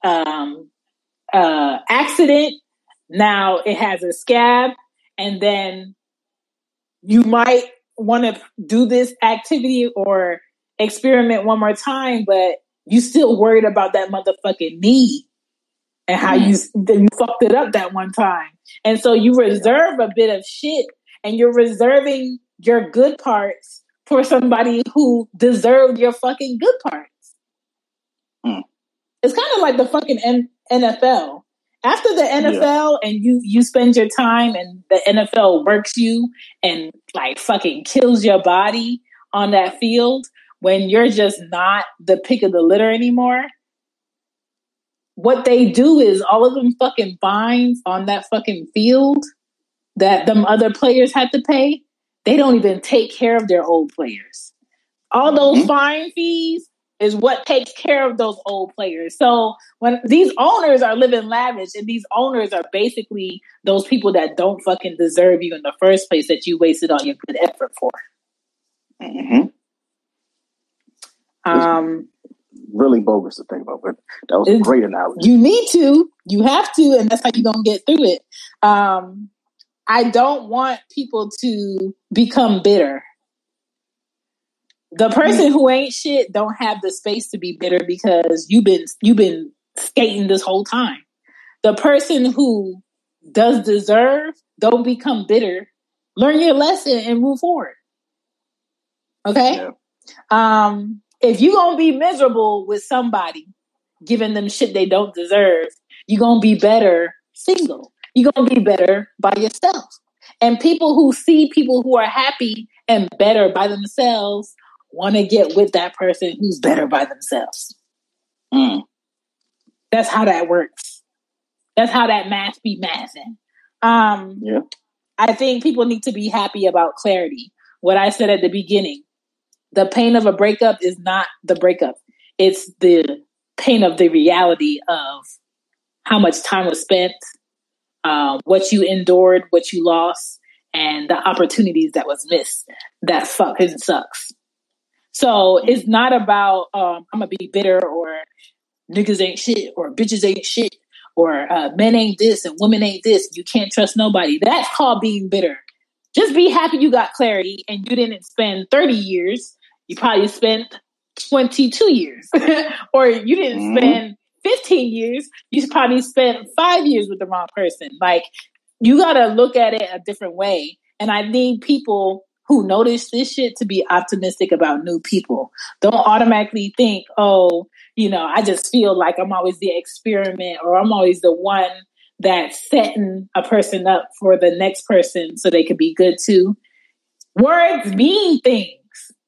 accident. Now it has a scab, and then you might want to do this activity or experiment one more time, but you still worried about that motherfucking knee and how you fucked it up that one time. And so you reserve a bit of shit, and you're reserving your good parts for somebody who deserved your fucking good parts. It's kind of like the fucking NFL. After the NFL and you spend your time and the NFL works you and like fucking kills your body on that field when you're just not the pick of the litter anymore, what they do is all of them fucking fines on that fucking field that them other players had to pay, they don't even take care of their old players. All those fine fees is what takes care of those old players. So when these owners are living lavish, and these owners are basically those people that don't fucking deserve you in the first place that you wasted all your good effort for. Really bogus to think about, but that was a great analogy. You need to, you have to, and that's how you're going to get through it. I don't want people to become bitter. The person who ain't shit don't have the space to be bitter because you've been skating this whole time. The person who does deserve, don't become bitter. Learn your lesson and move forward. Okay? Yeah. If you're going to be miserable with somebody, giving them shit they don't deserve, you're going to be better single. You're going to be better by yourself. And people who see people who are happy and better by themselves want to get with that person who's better by themselves. That's how that works. That's how that math be mathing. I think people need to be happy about clarity. What I said at the beginning, the pain of a breakup is not the breakup. It's the pain of the reality of how much time was spent, what you endured, what you lost, and the opportunities that was missed. That fucking sucks. So it's not about, I'm going to be bitter, or niggas ain't shit, or bitches ain't shit, or men ain't this and women ain't this. You can't trust nobody. That's called being bitter. Just be happy you got clarity and you didn't spend 30 years. You probably spent 22 years. Or you didn't spend 15 years. You probably spent 5 years with the wrong person. Like, you got to look at it a different way. And I need people who notice this shit to be optimistic about new people. Don't automatically think, oh, I just feel like I'm always the experiment, or I'm always the one that's setting a person up for the next person so they could be good too. Words mean things.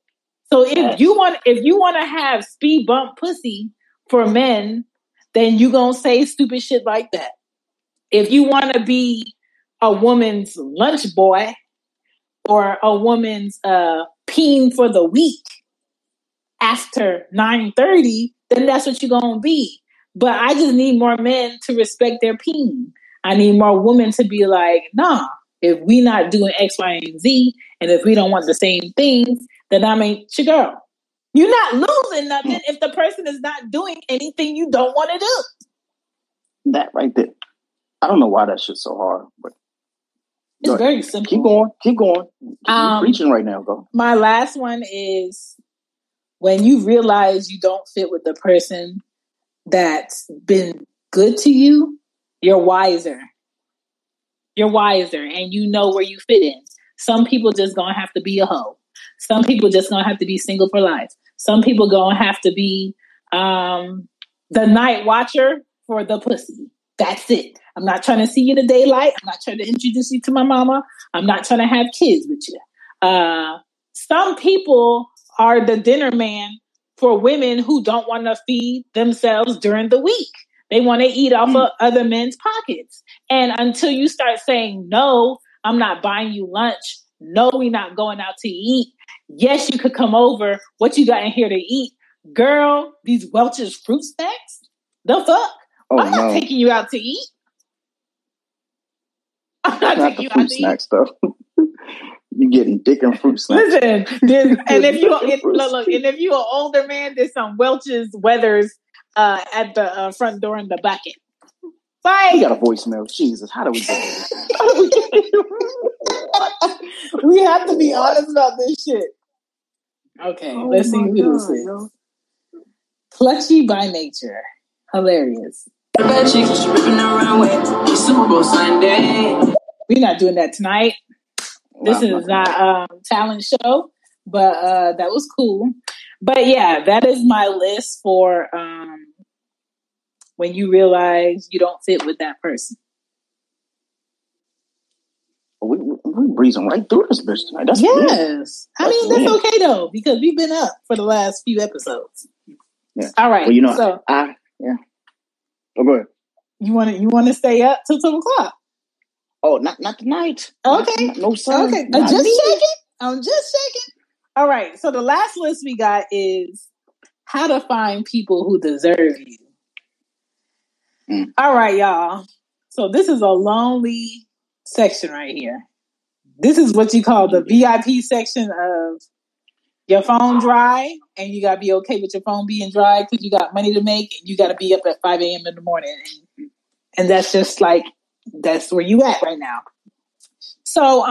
So if you want to have speed bump pussy for men, then you gonna say stupid shit like that. If you want to be a woman's lunch boy or a woman's peen for the week after 9:30, then that's what you're gonna be. But I just need more men to respect their peen. I need more women to be like, nah, if we not doing X, Y, and Z, and if we don't want the same things, then I ain't your girl. You're not losing nothing if the person is not doing anything you don't want to do. That right there. I don't know why that shit's so hard, but it's very simple. Keep going. You're preaching right now, though. My last one is when you realize you don't fit with the person that's been good to you, you're wiser. You're wiser and you know where you fit in. Some people just gonna have to be a hoe. Some people just gonna have to be single for life. Some people gonna have to be the night watcher for the pussy. That's it. I'm not trying to see you in the daylight. I'm not trying to introduce you to my mama. I'm not trying to have kids with you. Some people are the dinner man for women who don't want to feed themselves during the week. They want to eat off of other men's pockets. And until you start saying, no, I'm not buying you lunch. No, we're not going out to eat. Yes, you could come over. What you got in here to eat? Girl, these Welch's fruit snacks? The fuck? I'm not taking you out to eat. I'm not taking you out to snacks, though. You getting dick and fruit snacks. Listen, and if you're an older man, there's some Welch's Weathers at the front door in the bucket. Like, we got a voicemail. Jesus, how do we get this? We have to be honest about this shit. Okay, let's see who this is. Clutchy by nature. Hilarious. We're not doing that tonight. This is not a talent show, but that was cool. But yeah, that is my list for when you realize you don't fit with that person. We're breezing right through this bitch tonight. That's yes. Weird. I mean, that's okay though, because we've been up for the last few episodes. Yeah. All right. Well, you know, yeah. Oh, go ahead. You want to stay up till 2:00? Oh, not tonight. Okay. No, sir. Okay. I'm just checking. All right. So the last list we got is how to find people who deserve you. All right, y'all. So this is a lonely section right here. This is what you call the VIP section of your phone dry, and you got to be okay with your phone being dry because you got money to make, and you got to be up at 5 a.m. in the morning. And that's just like, that's where you at right now. So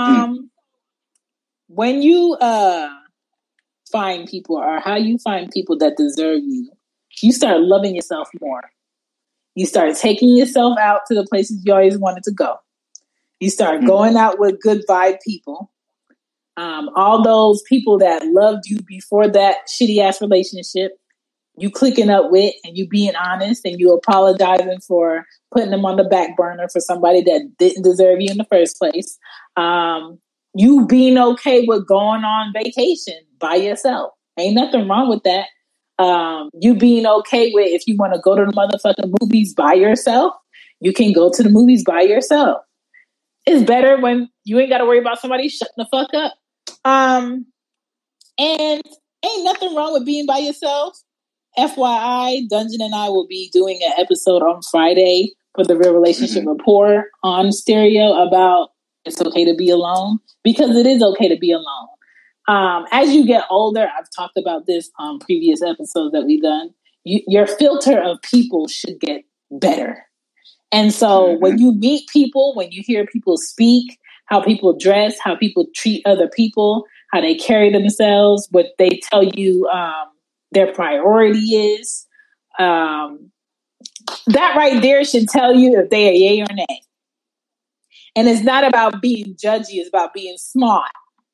when you find people, or how you find people that deserve you, you start loving yourself more. You start taking yourself out to the places you always wanted to go. You start going out with good vibe people. All those people that loved you before that shitty ass relationship, you clicking up with, and you being honest, and you apologizing for putting them on the back burner for somebody that didn't deserve you in the first place. You being okay with going on vacation by yourself. Ain't nothing wrong with that. You being okay with, if you want to go to the motherfucking movies by yourself, you can go to the movies by yourself. It's better when you ain't got to worry about somebody shutting the fuck up. And ain't nothing wrong with being by yourself. FYI, Dungeon and I will be doing an episode on Friday for the Real Relationship Report on Stereo about it's okay to be alone, because it is okay to be alone. As you get older, I've talked about this on previous episodes that we've done, your filter of people should get better. And so when you meet people, when you hear people speak, how people dress, how people treat other people, how they carry themselves, what they tell you their priority is, that right there should tell you if they are yay or nay. And it's not about being judgy, it's about being smart.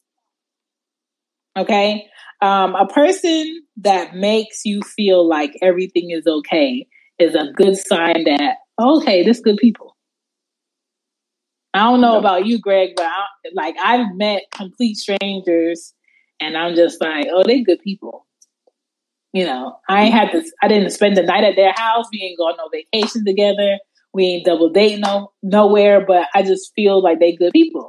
Okay? A person that makes you feel like everything is okay is a good sign that, okay, this is good people. I don't know about you, Greg, but I've met complete strangers And I'm just like, oh, they good people. You know, I didn't spend the night at their house. We ain't go on no vacation together. We ain't double dating nowhere, but I just feel like they good people.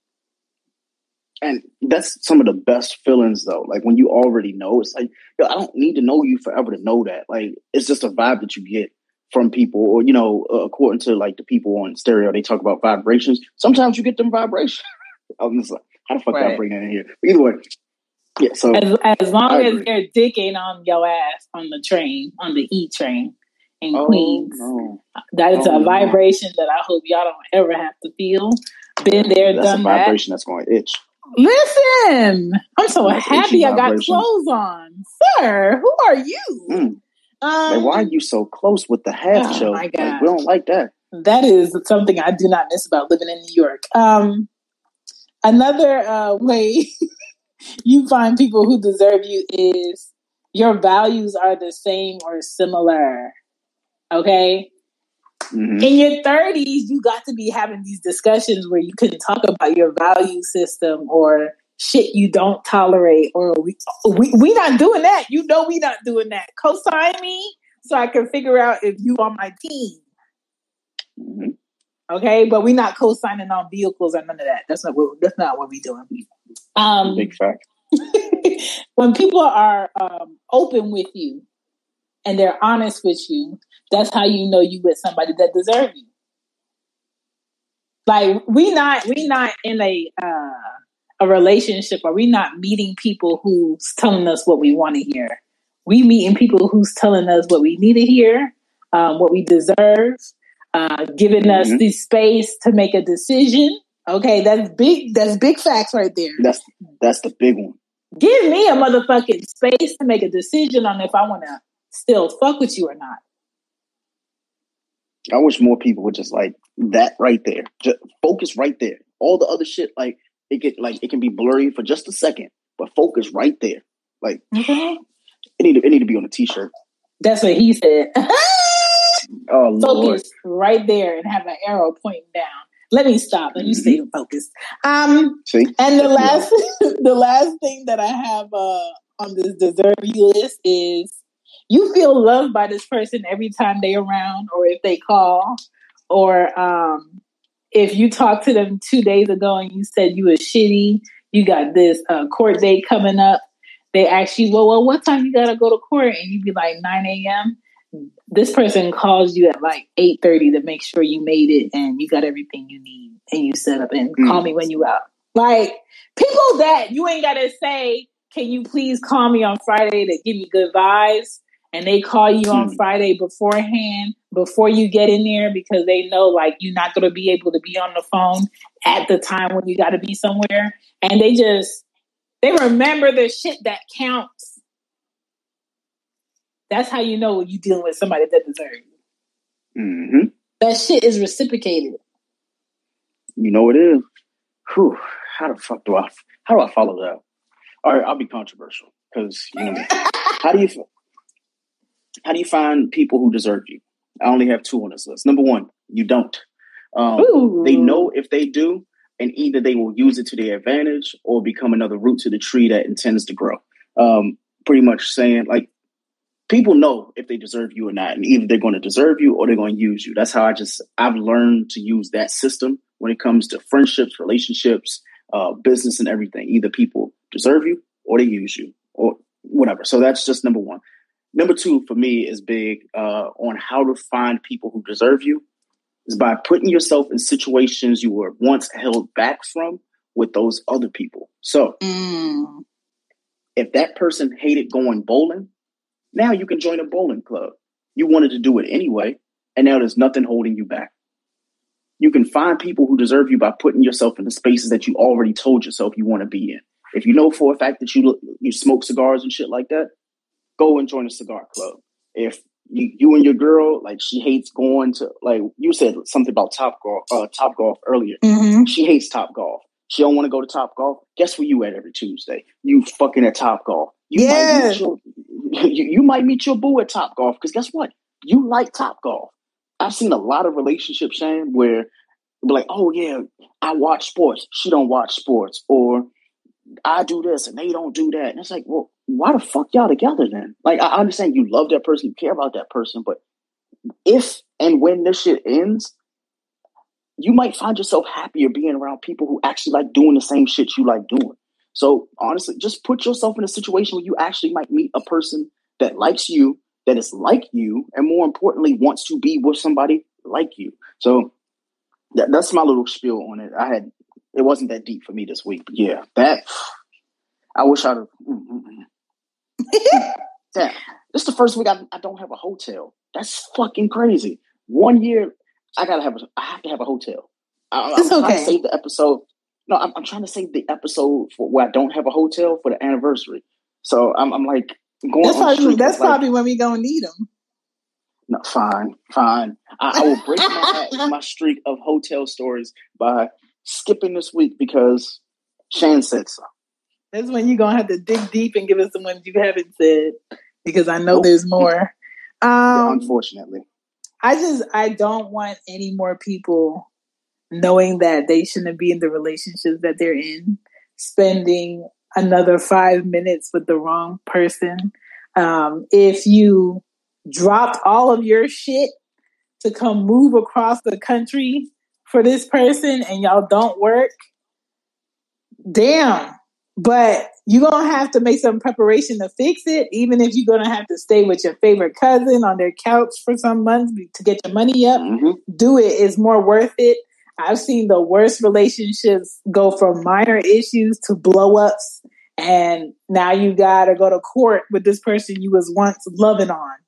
And that's some of the best feelings, though. Like when you already know, it's like, yo, I don't need to know you forever to know that. Like it's just a vibe that you get from people, or according to like the people on Stereo, they talk about vibrations. Sometimes you get them vibrations. I'm just like, how the fuck did I bring that in here? But either way, yeah. So as long as their dick ain't on your ass on the train, on the E train in Queens, that is a vibration that I hope y'all don't ever have to feel. Been there, that's done a vibration that's going to itch. Listen, I'm so happy I got clothes on, sir. Who are you? Like, why are you so close with the half show? My God. Like, we don't like that. That is something I do not miss about living in New York. Another way you find people who deserve you is your values are the same or similar. Okay? Mm-hmm. In your 30s, you got to be having these discussions where you can talk about your value system or shit you don't tolerate, or we not doing that. You know we not doing that. Co-sign me so I can figure out if you on my team. Mm-hmm. Okay, but we not co-signing on vehicles or none of that. That's not what we doing. Big fact. When people are open with you and they're honest with you, that's how you know you with somebody that deserves you. Like we not in a relationship, or we not meeting people who's telling us what we want to hear. We meeting people who's telling us what we need to hear, what we deserve, giving us the space to make a decision. Okay, that's big. That's big facts right there. That's the big one. Give me a motherfucking space to make a decision on if I want to still fuck with you or not. I wish more people would just like that right there. Just focus right there. All the other shit, like it can be blurry for just a second, but focus right there. Like it need to be on a t-shirt. That's what he said. Oh, focus right there and have an arrow pointing down. Let me stop. Let you stay focused. See? And the last thing that I have on this deserve you list is you feel loved by this person every time they're around, or if they call, or if you talked to them 2 days ago and you said you was shitty, you got this court date coming up. They ask you, well, what time you got to go to court? And you be like 9 a.m. This person calls you at like 8:30 to make sure you made it and you got everything you need and you set up and call me when you out. Like people that you ain't got to say, can you please call me on Friday to give me good vibes? And they call you on Friday beforehand, before you get in there, because they know like you're not going to be able to be on the phone at the time when you got to be somewhere. And they remember the shit that counts. That's how you know when you're dealing with somebody that deserves you. Mm-hmm. That shit is reciprocated. You know it is. Whew. How the fuck do I follow that? All right, I'll be controversial because how do you find people who deserve you? I only have two on this list. Number one, you don't. They know if they do, and either they will use it to their advantage or become another root to the tree that intends to grow. Pretty much saying like people know if they deserve you or not, and either they're going to deserve you or they're going to use you. That's how I've learned to use that system when it comes to friendships, relationships, business, and everything. Either people deserve you or they use you or whatever. So that's just number one. Number two for me is big on how to find people who deserve you is by putting yourself in situations you were once held back from with those other people. So if that person hated going bowling, now you can join a bowling club. You wanted to do it anyway, and now there's nothing holding you back. You can find people who deserve you by putting yourself in the spaces that you already told yourself you want to be in. If you know for a fact that you smoke cigars and shit like that, go and join a cigar club. If you and your girl, like she hates going to, like you said something about Top Golf earlier. Mm-hmm. She hates Top Golf. She don't want to go to Top Golf. Guess where you at every Tuesday? You fucking at Top Golf. You might meet your boo at Top Golf because guess what? You like Top Golf. I've seen a lot of relationships, Shane, where they're like, oh yeah, I watch sports. She don't watch sports. Or I do this and they don't do that. And it's like, well, why the fuck y'all together then? Like, I understand you love that person, you care about that person, but if and when this shit ends, you might find yourself happier being around people who actually like doing the same shit you like doing. So honestly, just put yourself in a situation where you actually might meet a person that likes you, that is like you, and more importantly, wants to be with somebody like you. So that's my little spiel on it. It wasn't that deep for me this week, but yeah, that I wish I'd have. Damn, this is the first week I don't have a hotel. That's fucking crazy. 1 year, I have to have a hotel. I'm trying to save the episode. No, I'm trying to save the episode for where I don't have a hotel for the anniversary. So I'm like going. That's probably when we gonna need them. No, fine. I will break my streak of hotel stories by skipping this week because Shan said so. That's when you're gonna have to dig deep and give us the ones you haven't said, because I know there's more. Yeah, unfortunately, I don't want any more people knowing that they shouldn't be in the relationships that they're in, spending another 5 minutes with the wrong person. If you dropped all of your shit to come move across the country for this person and y'all don't work, damn. But you're going to have to make some preparation to fix it, even if you're going to have to stay with your favorite cousin on their couch for some months to get your money up. Mm-hmm. Do it. It's more worth it. I've seen the worst relationships go from minor issues to blow-ups, and now you got to go to court with this person you was once loving on.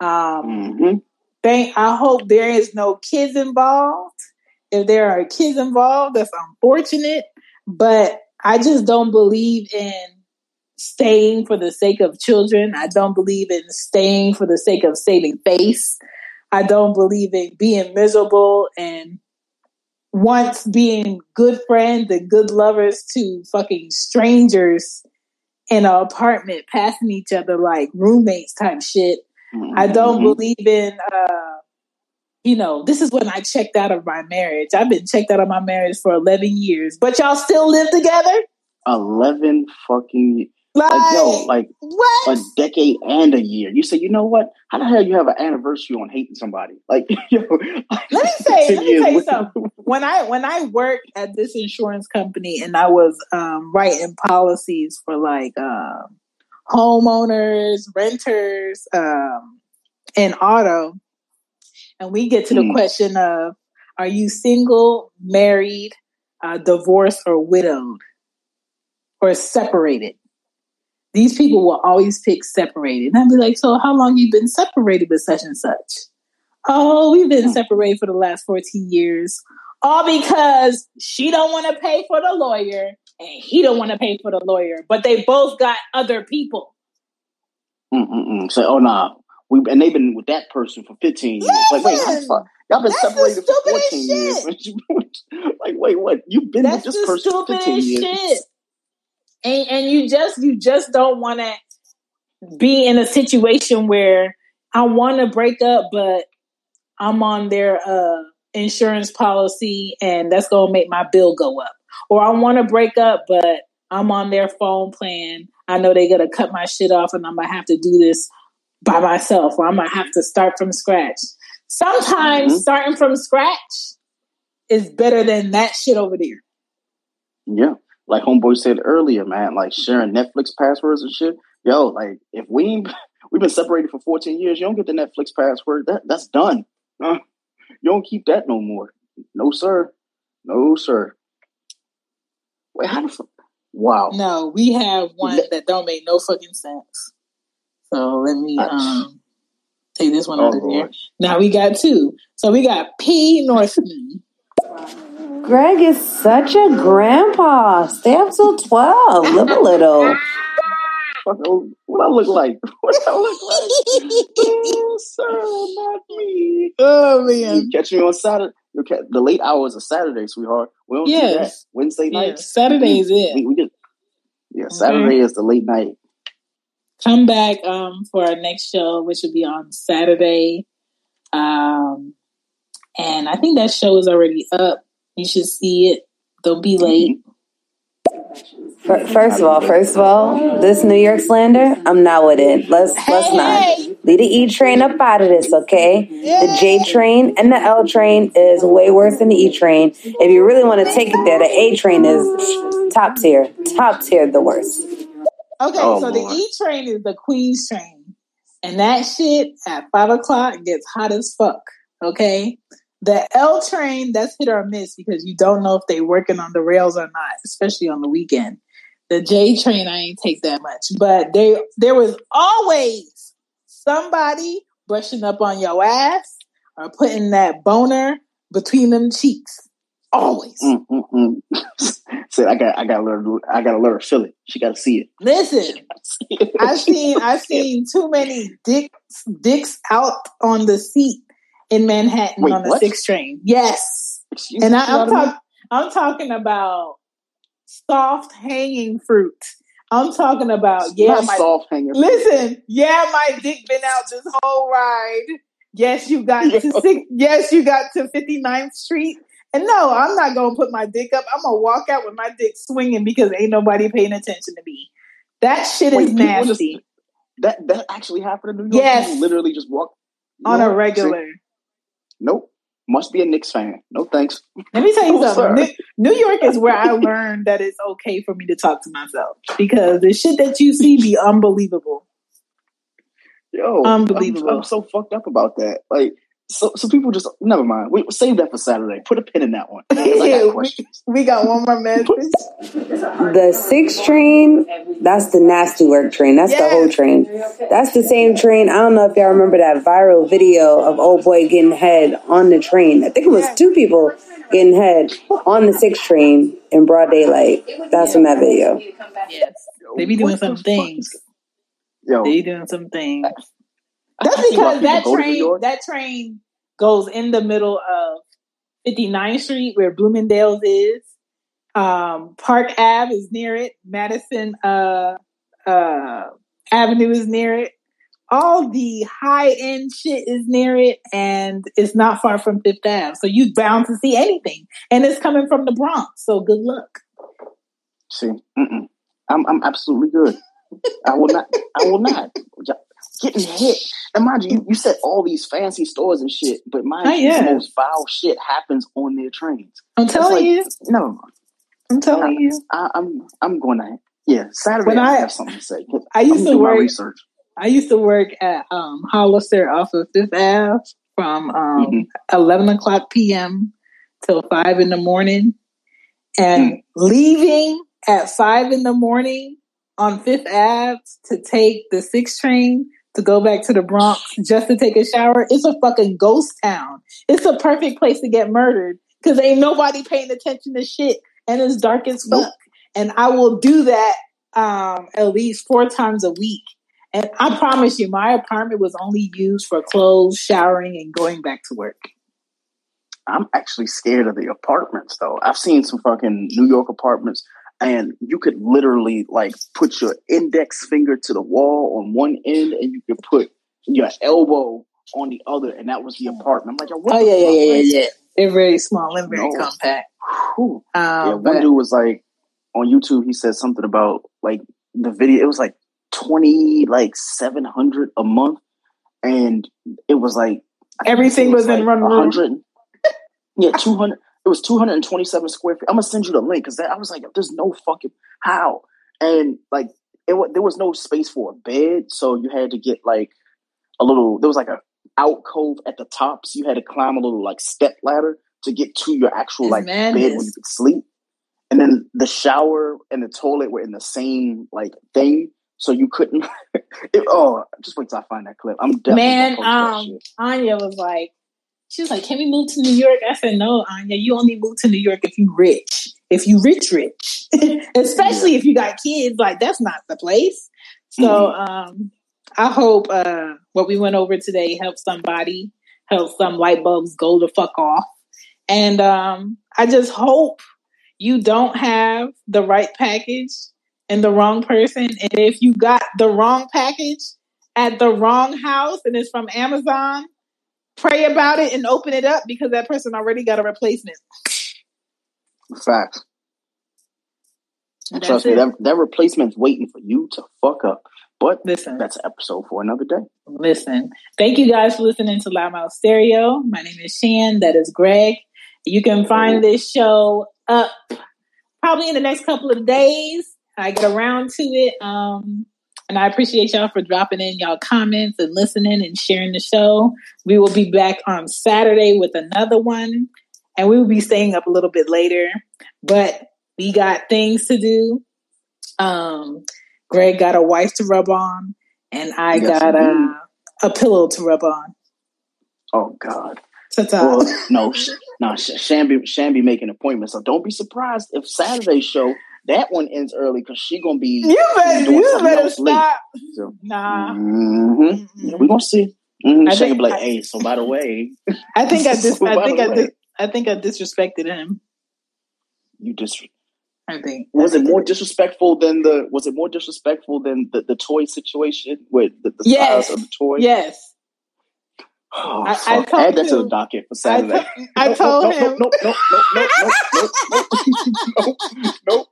I hope there is no kids involved. If there are kids involved, that's unfortunate, but I just don't believe in staying for the sake of children. I don't believe in staying for the sake of saving face. I don't believe in being miserable and once being good friends and good lovers to fucking strangers in an apartment, passing each other like roommates type shit. Mm-hmm. I don't believe in, this is when I checked out of my marriage. I've been checked out of my marriage for 11 years, but y'all still live together? 11 fucking years. What? A decade and a year. You say, you know what? How the hell you have an anniversary on hating somebody? Like, let me tell you something. When I worked at this insurance company and I was writing policies for like homeowners, renters, and auto, and we get to the question of, are you single, married, divorced, or widowed, or separated? These people will always pick separated. And I'd be like, so how long you been separated with such and such? Oh, we've been separated for the last 14 years. All because she don't want to pay for the lawyer and he don't want to pay for the lawyer. But they both got other people. So, oh, nah. And they've been with that person for 15 years. Like, wait, how the fuck? Y'all been separated for 14 years. Like, wait, what? You've been with this person for 15 years. Shit. And you just don't want to be in a situation where I want to break up, but I'm on their insurance policy and that's going to make my bill go up. Or I want to break up, but I'm on their phone plan. I know they're going to cut my shit off and I'm going to have to do this by myself, or I'm going to have to start from scratch. Sometimes starting from scratch is better than that shit over there. Yeah. Like Homeboy said earlier, man, like sharing Netflix passwords and shit. Yo, like if we've been separated for 14 years, you don't get the Netflix password. That's done. You don't keep that no more. No, sir. No, sir. Wait, how the fuck? Wow. No, we have one that don't make no fucking sense. So let me take this one out of here. Now we got two. So we got P Northman. Greg is such a grandpa. Stay up till 12. Live a little. What I look like? Oh, sir, not me. Oh, man. You catch me on Saturday. The late hours of Saturday, sweetheart. We don't do that. Wednesday night. Saturday is it. We get, Saturday is the late night. Come back for our next show, which will be on Saturday. And I think that show is already up. You should see it. Don't be late. First of all, this New York slander, I'm not with it. Let's not. Leave the E train up out of this, okay? The J train and the L train is way worse than the E train. If you really want to take it there, the A train is top tier, the worst. Okay, so the E train is the Queen's train, and that shit at 5:00 gets hot as fuck. Okay, the L train, that's hit or miss because you don't know if they working on the rails or not, especially on the weekend. The J train, I ain't take that much, but there was always somebody brushing up on your ass or putting that boner between them cheeks. Always. So I gotta let her feel it. She gotta see it. Listen, I've seen too many dicks out on the seat in Manhattan. Wait, on the 6 train. Yes. Excuse and I'm talking about soft hanging fruit. I'm talking about soft hanging fruit. Listen, my dick been out this whole ride. Yes, you got to Yes, you got to 59th Street. And no, I'm not gonna put my dick up. I'm gonna walk out with my dick swinging because ain't nobody paying attention to me. That shit is nasty. That actually happened in New York. Yes, people literally just walk on a regular. Nope. Must be a Knicks fan. No thanks. Let me tell you something. New York is where I learned that it's okay for me to talk to myself because the shit that you see be unbelievable. Yo, unbelievable. I'm so fucked up about that. Like, so people just never mind. We save that for Saturday. Put a pin in that one. we got one more message. The 6 train, that's the nasty work train. That's the whole train. That's the same train. I don't know if y'all remember that viral video of old boy getting head on the train. I think it was 2 people getting head on the 6 train in broad daylight. That's from that video. Yes, they be doing some things. They be doing some things. That's because that train goes in the middle of 59th Street where Bloomingdale's is. Park Ave is near it. Madison Avenue is near it. All the high-end shit is near it, and it's not far from Fifth Ave. So you're bound to see anything. And it's coming from the Bronx, so good luck. See, I'm absolutely good. I will not. Getting hit. And mind you said all these fancy stores and shit, but the most foul shit happens on their trains. I'm telling you. Never mind. I'm telling you. I'm going to, Saturday I have something to say. I used to work at Hollister off of Fifth Ave from 11 o'clock p.m. till 5 in the morning. And leaving at 5 in the morning on Fifth Ave to take the 6 train to go back to the Bronx just to take a shower, it's a fucking ghost town. It's a perfect place to get murdered because ain't nobody paying attention to shit and it's dark as fuck. Nope. And I will do that at least 4 times a week. And I promise you, my apartment was only used for clothes, showering, and going back to work. I'm actually scared of the apartments, though. I've seen some fucking New York apartments, and you could literally like put your index finger to the wall on one end, and you could put your elbow on the other, and that was the apartment. I'm like, what? Yeah. They're very small and very compact. One dude was like on YouTube. He said something about like the video. It was like 700 a month, and it was like everything was in one room. 200. It was 227 square feet. I'm gonna send you the link because I was like, "There's no fucking how," and like there was no space for a bed, so you had to get like a little. There was like a alcove at the top, so you had to climb a little like step ladder to get to your actual bed where you could sleep. And then the shower and the toilet were in the same like thing, so you couldn't. Just wait till I find that clip. I'm definitely that shit. Anya was like. She was like, can we move to New York? I said, no, Anya, you only move to New York if you rich. If you rich. Especially if you got kids, like that's not the place. So I hope what we went over today helps somebody, helps some light bulbs go the fuck off. And I just hope you don't have the right package and the wrong person. And if you got the wrong package at the wrong house and it's from Amazon, pray about it and open it up because that person already got a replacement. Facts. And trust me, that replacement's waiting for you to fuck up. But listen, that's an episode for another day. Listen, thank you guys for listening to Loudmouth Stereo. My name is Shan. That is Greg. You can find this show up probably in the next couple of days. I get around to it. And I appreciate y'all for dropping in y'all comments and listening and sharing the show. We will be back on Saturday with another one. And we will be staying up a little bit later. But we got things to do. Greg got a wife to rub on, and I got a pillow to rub on. Oh God! Well, no, Shan be making appointments, so don't be surprised if Saturday's show that one ends early because she gonna be. You better stop. So, nah, yeah, we gonna see. Shan be like, hey, so by the way, I think I disrespected him. You disrespected. I think. Was it more disrespectful than the toy situation with the size of the toy? Yes. Oh, I add that to the docket for Saturday. I told him. Nope.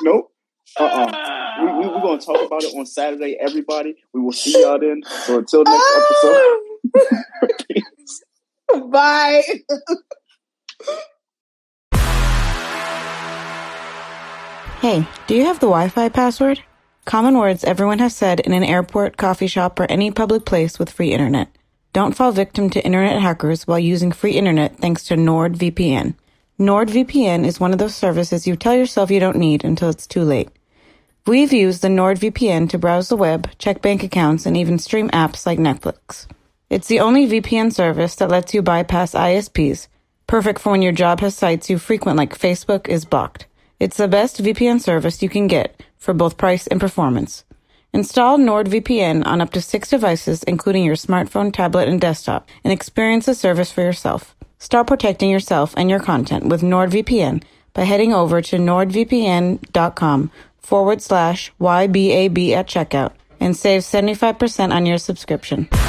We're going to talk about it on Saturday, everybody. We will see y'all then. So until next episode. Peace. Bye. Hey, do you have the Wi-Fi password? Common words everyone has said in an airport, coffee shop, or any public place with free internet. Don't fall victim to internet hackers while using free internet thanks to NordVPN. NordVPN is one of those services you tell yourself you don't need until it's too late. We've used the NordVPN to browse the web, check bank accounts, and even stream apps like Netflix. It's the only VPN service that lets you bypass ISPs, perfect for when your job has sites you frequent like Facebook is blocked. It's the best VPN service you can get for both price and performance. Install NordVPN on up to 6 devices, including your smartphone, tablet, and desktop, and experience the service for yourself. Start protecting yourself and your content with NordVPN by heading over to nordvpn.com/YBAB at checkout and save 75% on your subscription.